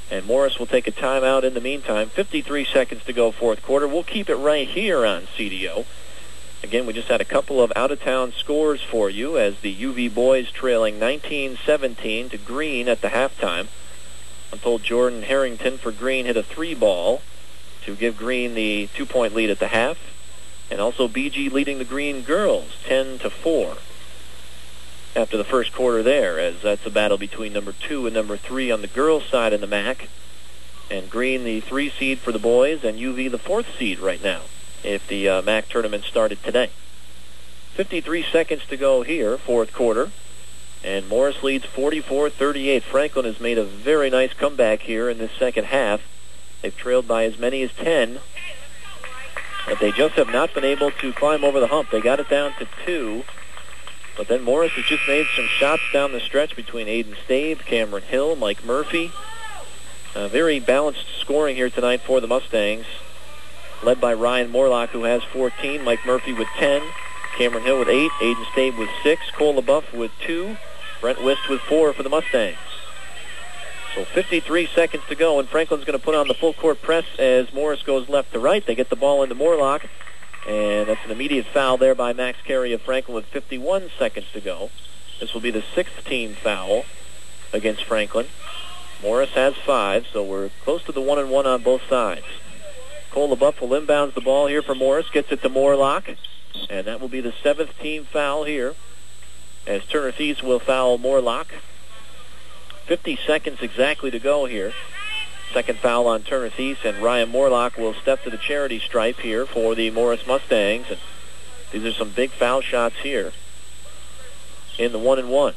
And Morris will take a timeout in the meantime. 53 seconds to go, fourth quarter. We'll keep it right here on CDO. Again, we just had a couple of out-of-town scores for you as the UV boys trailing 19-17 to Green at the halftime. I'm told Jordan Harrington for Green hit a 3-ball to give Green the 2-point lead at the half. And also BG leading the Green girls 10-4 after the first quarter there, as that's a battle between number 2 and number 3 on the girls' side in the MAC. And Green the 3 seed for the boys and UV the 4th seed right now if the MAC tournament started today. 53 seconds to go here, fourth quarter. And Morris leads 44-38. Franklin has made a very nice comeback here in this second half. They've trailed by as many as 10. But they just have not been able to climb over the hump. They got it down to 2. But then Morris has just made some shots down the stretch between Aiden Stabe, Cameron Hill, Mike Murphy. Very balanced scoring here tonight for the Mustangs, led by Ryan Morlock, who has 14, Mike Murphy with 10, Cameron Hill with 8, Aiden Stabe with 6, Cole LaBeouf with 2, Brent Wist with 4 for the Mustangs. So 53 seconds to go, and Franklin's going to put on the full court press as Morris goes left to right. They get the ball into Morlock, and that's an immediate foul there by Max Carey of Franklin with 51 seconds to go. This will be the 6th team foul against Franklin. Morris has 5, so we're close to the 1-and-1 on both sides. Cole LaBeouf will inbounds the ball here for Morris, gets it to Morlock, and that will be the 7th team foul here as Turner Thies will foul Morlock. 50 seconds exactly to go here. Second foul on Turner Thies, and Ryan Morlock will step to the charity stripe here for the Morris Mustangs. And these are some big foul shots here in the 1-and-1.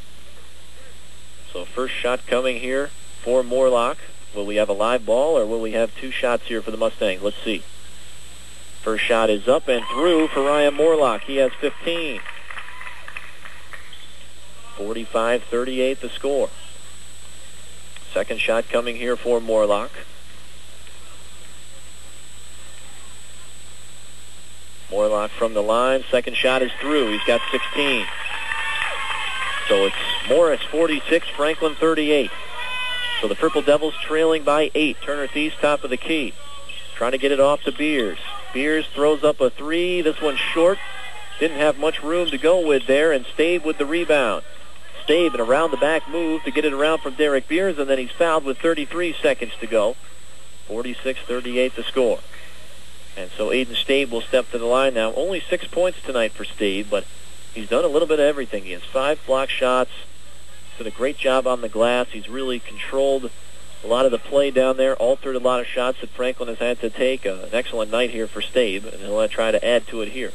So first shot coming here for Morlock. Will we have a live ball, or will we have 2 shots here for the Mustangs? Let's see. First shot is up and through for Ryan Morlock. He has 15. 45-38 the score. Second shot coming here for Morlock. Morlock from the line. Second shot is through. He's got 16. So it's Morris 46, Franklin 38. So the Purple Devils trailing by 8. Turner Thies top of the key. Trying to get it off to Beers. Beers throws up a 3. This one's short. Didn't have much room to go with there, and Stabe with the rebound. Stabe, an around the back move to get it around from Derek Beers, and then he's fouled with 33 seconds to go. 46-38 the score. And so Aiden Stabe will step to the line now. Only 6 points tonight for Stabe, but he's done a little bit of everything. He has 5 block shots. He's done a great job on the glass. He's really controlled a lot of the play down there, altered a lot of shots that Franklin has had to take. An excellent night here for Stabe, and he'll try to add to it here.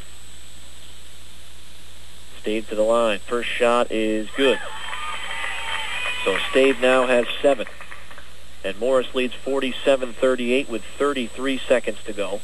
Stabe to the line. First shot is good. So Stabe now has 7. And Morris leads 47-38 with 33 seconds to go.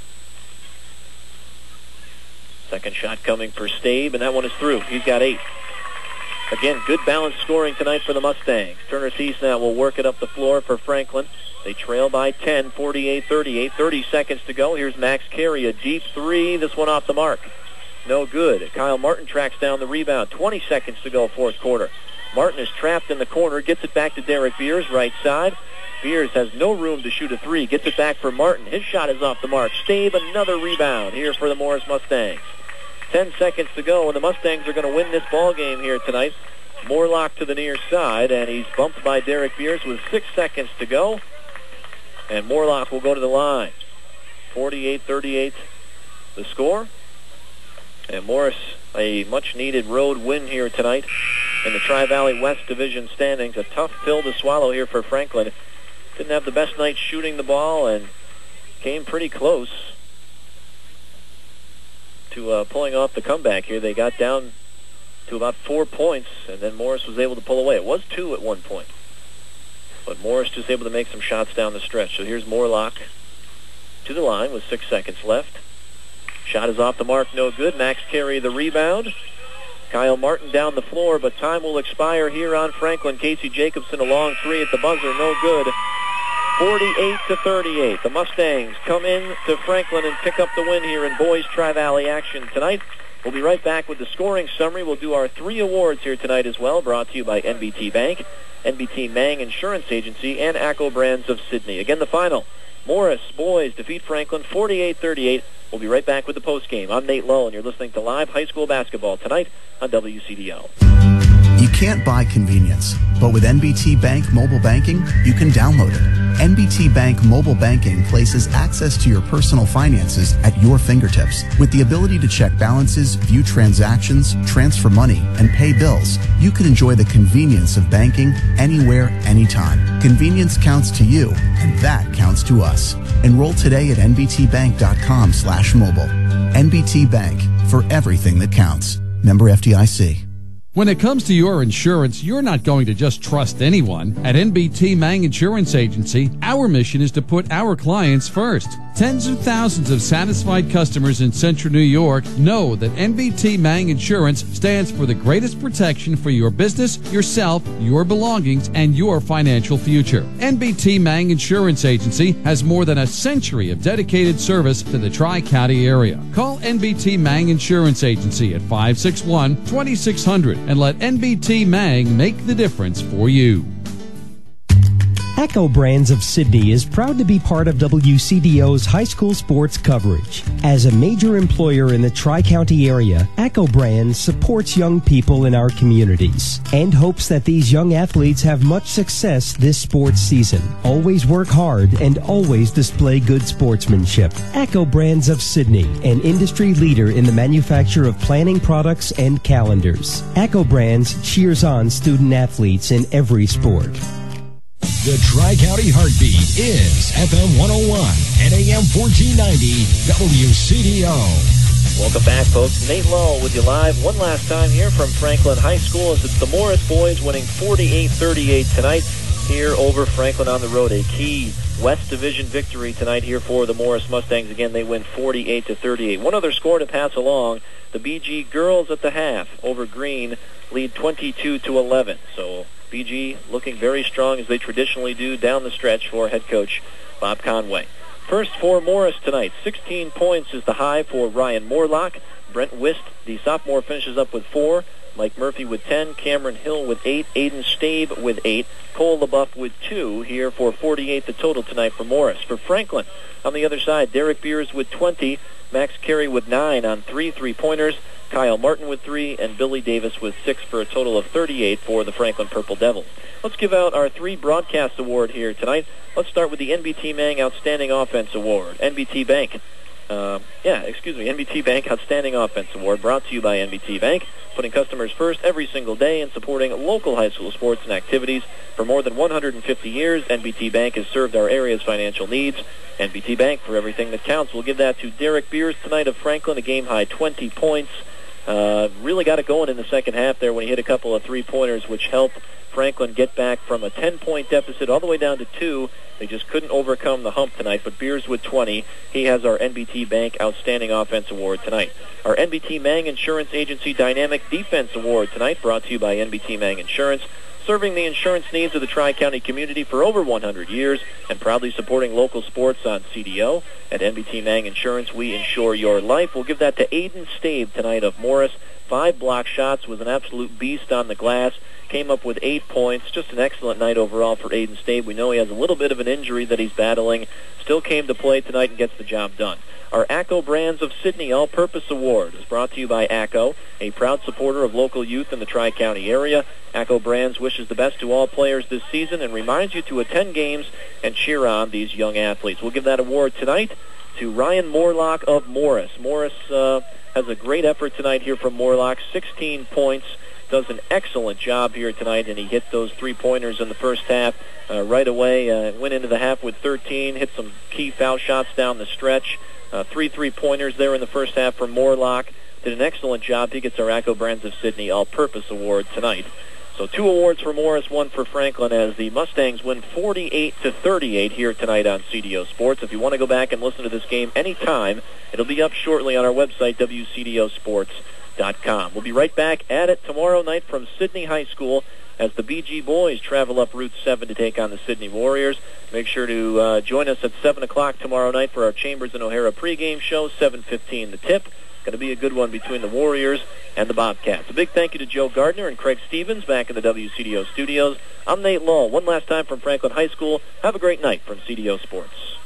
Second shot coming for Stabe, and that one is through. He's got 8. Again, good balanced scoring tonight for the Mustangs. Turner Thies now will work it up the floor for Franklin. They trail by 10, 48-38. 30 seconds to go. Here's Max Carey, a deep 3. This one off the mark. No good. Kyle Martin tracks down the rebound. 20 seconds to go, fourth quarter. Martin is trapped in the corner, gets it back to Derek Beers, right side. Beers has no room to shoot a 3, gets it back for Martin. His shot is off the mark. Stabe, another rebound here for the Morris Mustangs. 10 seconds to go, and the Mustangs are going to win this ball game here tonight. Morlock to the near side, and he's bumped by Derek Beers with 6 seconds to go. And Morlock will go to the line. 48-38 the score. And Morris, a much-needed road win here tonight in the Tri-Valley West Division standings. A tough pill to swallow here for Franklin. Didn't have the best night shooting the ball and came pretty close to pulling off the comeback here. They got down to about 4 points, and then Morris was able to pull away. It was 2 at one point. But Morris just able to make some shots down the stretch. So here's Morlock to the line with 6 seconds left. Shot is off the mark, no good. Max Carey the rebound. Kyle Martin down the floor, but time will expire here on Franklin. Casey Jacobson a long 3 at the buzzer, no good. 48-38. The Mustangs come in to Franklin and pick up the win here in boys Tri-Valley action tonight. We'll be right back with the scoring summary. We'll do our 3 awards here tonight as well, brought to you by NBT Bank, NBT Mang Insurance Agency, and ACO Brands of Sydney. Again, the final. Morris boys defeat Franklin 48-38. We'll be right back with the postgame. I'm Nate Lowe, and you're listening to Live High School Basketball tonight on WCDO. You can't buy convenience, but with NBT Bank Mobile Banking, you can download it. NBT Bank Mobile Banking places access to your personal finances at your fingertips. With the ability to check balances, view transactions, transfer money, and pay bills, you can enjoy the convenience of banking anywhere, anytime. Convenience counts to you, and that counts to us. Enroll today at nbtbank.com/mobile. NBT Bank, for everything that counts. Member FDIC. When it comes to your insurance, you're not going to just trust anyone. At NBT Mang Insurance Agency, our mission is to put our clients first. Tens of thousands of satisfied customers in Central New York know that NBT Mang Insurance stands for the greatest protection for your business, yourself, your belongings, and your financial future. NBT Mang Insurance Agency has more than a century of dedicated service to the Tri-County area. Call NBT Mang Insurance Agency at 561-2600 and let NBT Mang make the difference for you. ACO Brands of Sydney is proud to be part of WCDO's high school sports coverage. As a major employer in the Tri-County area, ACO Brands supports young people in our communities and hopes that these young athletes have much success this sports season. Always work hard and always display good sportsmanship. ACO Brands of Sydney, an industry leader in the manufacture of planning products and calendars. ACO Brands cheers on student athletes in every sport. The Tri-County Heartbeat is FM 101 and AM 1490 WCDO. Welcome back, folks. Nate Lowe with you live one last time here from Franklin High School as it's the Morris boys winning 48-38 tonight here over Franklin on the road. A key West Division victory tonight here for the Morris Mustangs. Again, they win 48-38. One other score to pass along. The BG girls at the half over Green lead 22-11. So BG looking very strong as they traditionally do down the stretch for head coach Bob Conway. First for Morris tonight, 16 points is the high for Ryan Morlock. Brent Wist, the sophomore, finishes up with 4. Mike Murphy with 10. Cameron Hill with 8. Aiden Stabe with 8. Cole LaBeouf with 2 here for 48 the total tonight for Morris. For Franklin, on the other side, Derek Beers with 20. Max Carey with 9 on 3 3-pointers. Kyle Martin with 3, and Billy Davis with 6 for a total of 38 for the Franklin Purple Devils. Let's give out our 3 broadcast award here tonight. Let's start with the NBT Mang Outstanding Offense Award. NBT Bank Outstanding Offense Award, brought to you by NBT Bank, putting customers first every single day and supporting local high school sports and activities. For more than 150 years, NBT Bank has served our area's financial needs. NBT Bank, for everything that counts. We'll give that to Derek Beers tonight of Franklin, a game-high 20 points. Really got it going in the second half there when he hit a couple of 3-pointers, which helped Franklin get back from a 10-point deficit all the way down to 2. They just couldn't overcome the hump tonight, but Beers with 20. He has our NBT Bank Outstanding Offense Award tonight. Our NBT Mang Insurance Agency Dynamic Defense Award tonight, brought to you by NBT Mang Insurance, serving the insurance needs of the Tri-County community for over 100 years and proudly supporting local sports on CDO. At NBT Mang Insurance, we insure your life. We'll give that to Aiden Stabe tonight of Morris. 5 block shots, was an absolute beast on the glass. Came up with 8 points. Just an excellent night overall for Aiden Stabe. We know he has a little bit of an injury that he's battling. Still came to play tonight and gets the job done. Our ACO Brands of Sydney All-Purpose Award is brought to you by ACO, a proud supporter of local youth in the Tri-County area. ACO Brands wishes the best to all players this season and reminds you to attend games and cheer on these young athletes. We'll give that award tonight to Ryan Morlock of Morris. Morris has a great effort tonight here from Morlock, 16 points. Does an excellent job here tonight, and he hit those 3-pointers in the first half right away. Went into the half with 13, hit some key foul shots down the stretch. 3 3-pointers there in the first half for Morlock. Did an excellent job. He gets our ACO Brands of Sydney All-Purpose Award tonight. So 2 awards for Morris, 1 for Franklin, as the Mustangs win 48-38 here tonight on CDO Sports. If you want to go back and listen to this game anytime, it'll be up shortly on our website, WCDOsports.com. We'll be right back at it tomorrow night from Sydney High School as the BG boys travel up Route 7 to take on the Sydney Warriors. Make sure to join us at 7 o'clock tomorrow night for our Chambers and O'Hara pregame show, 7:15 the tip. Going to be a good one between the Warriors and the Bobcats. A big thank you to Joe Gardner and Craig Stevens back in the WCDO studios. I'm Nate Law. One last time from Franklin High School. Have a great night from CDO Sports.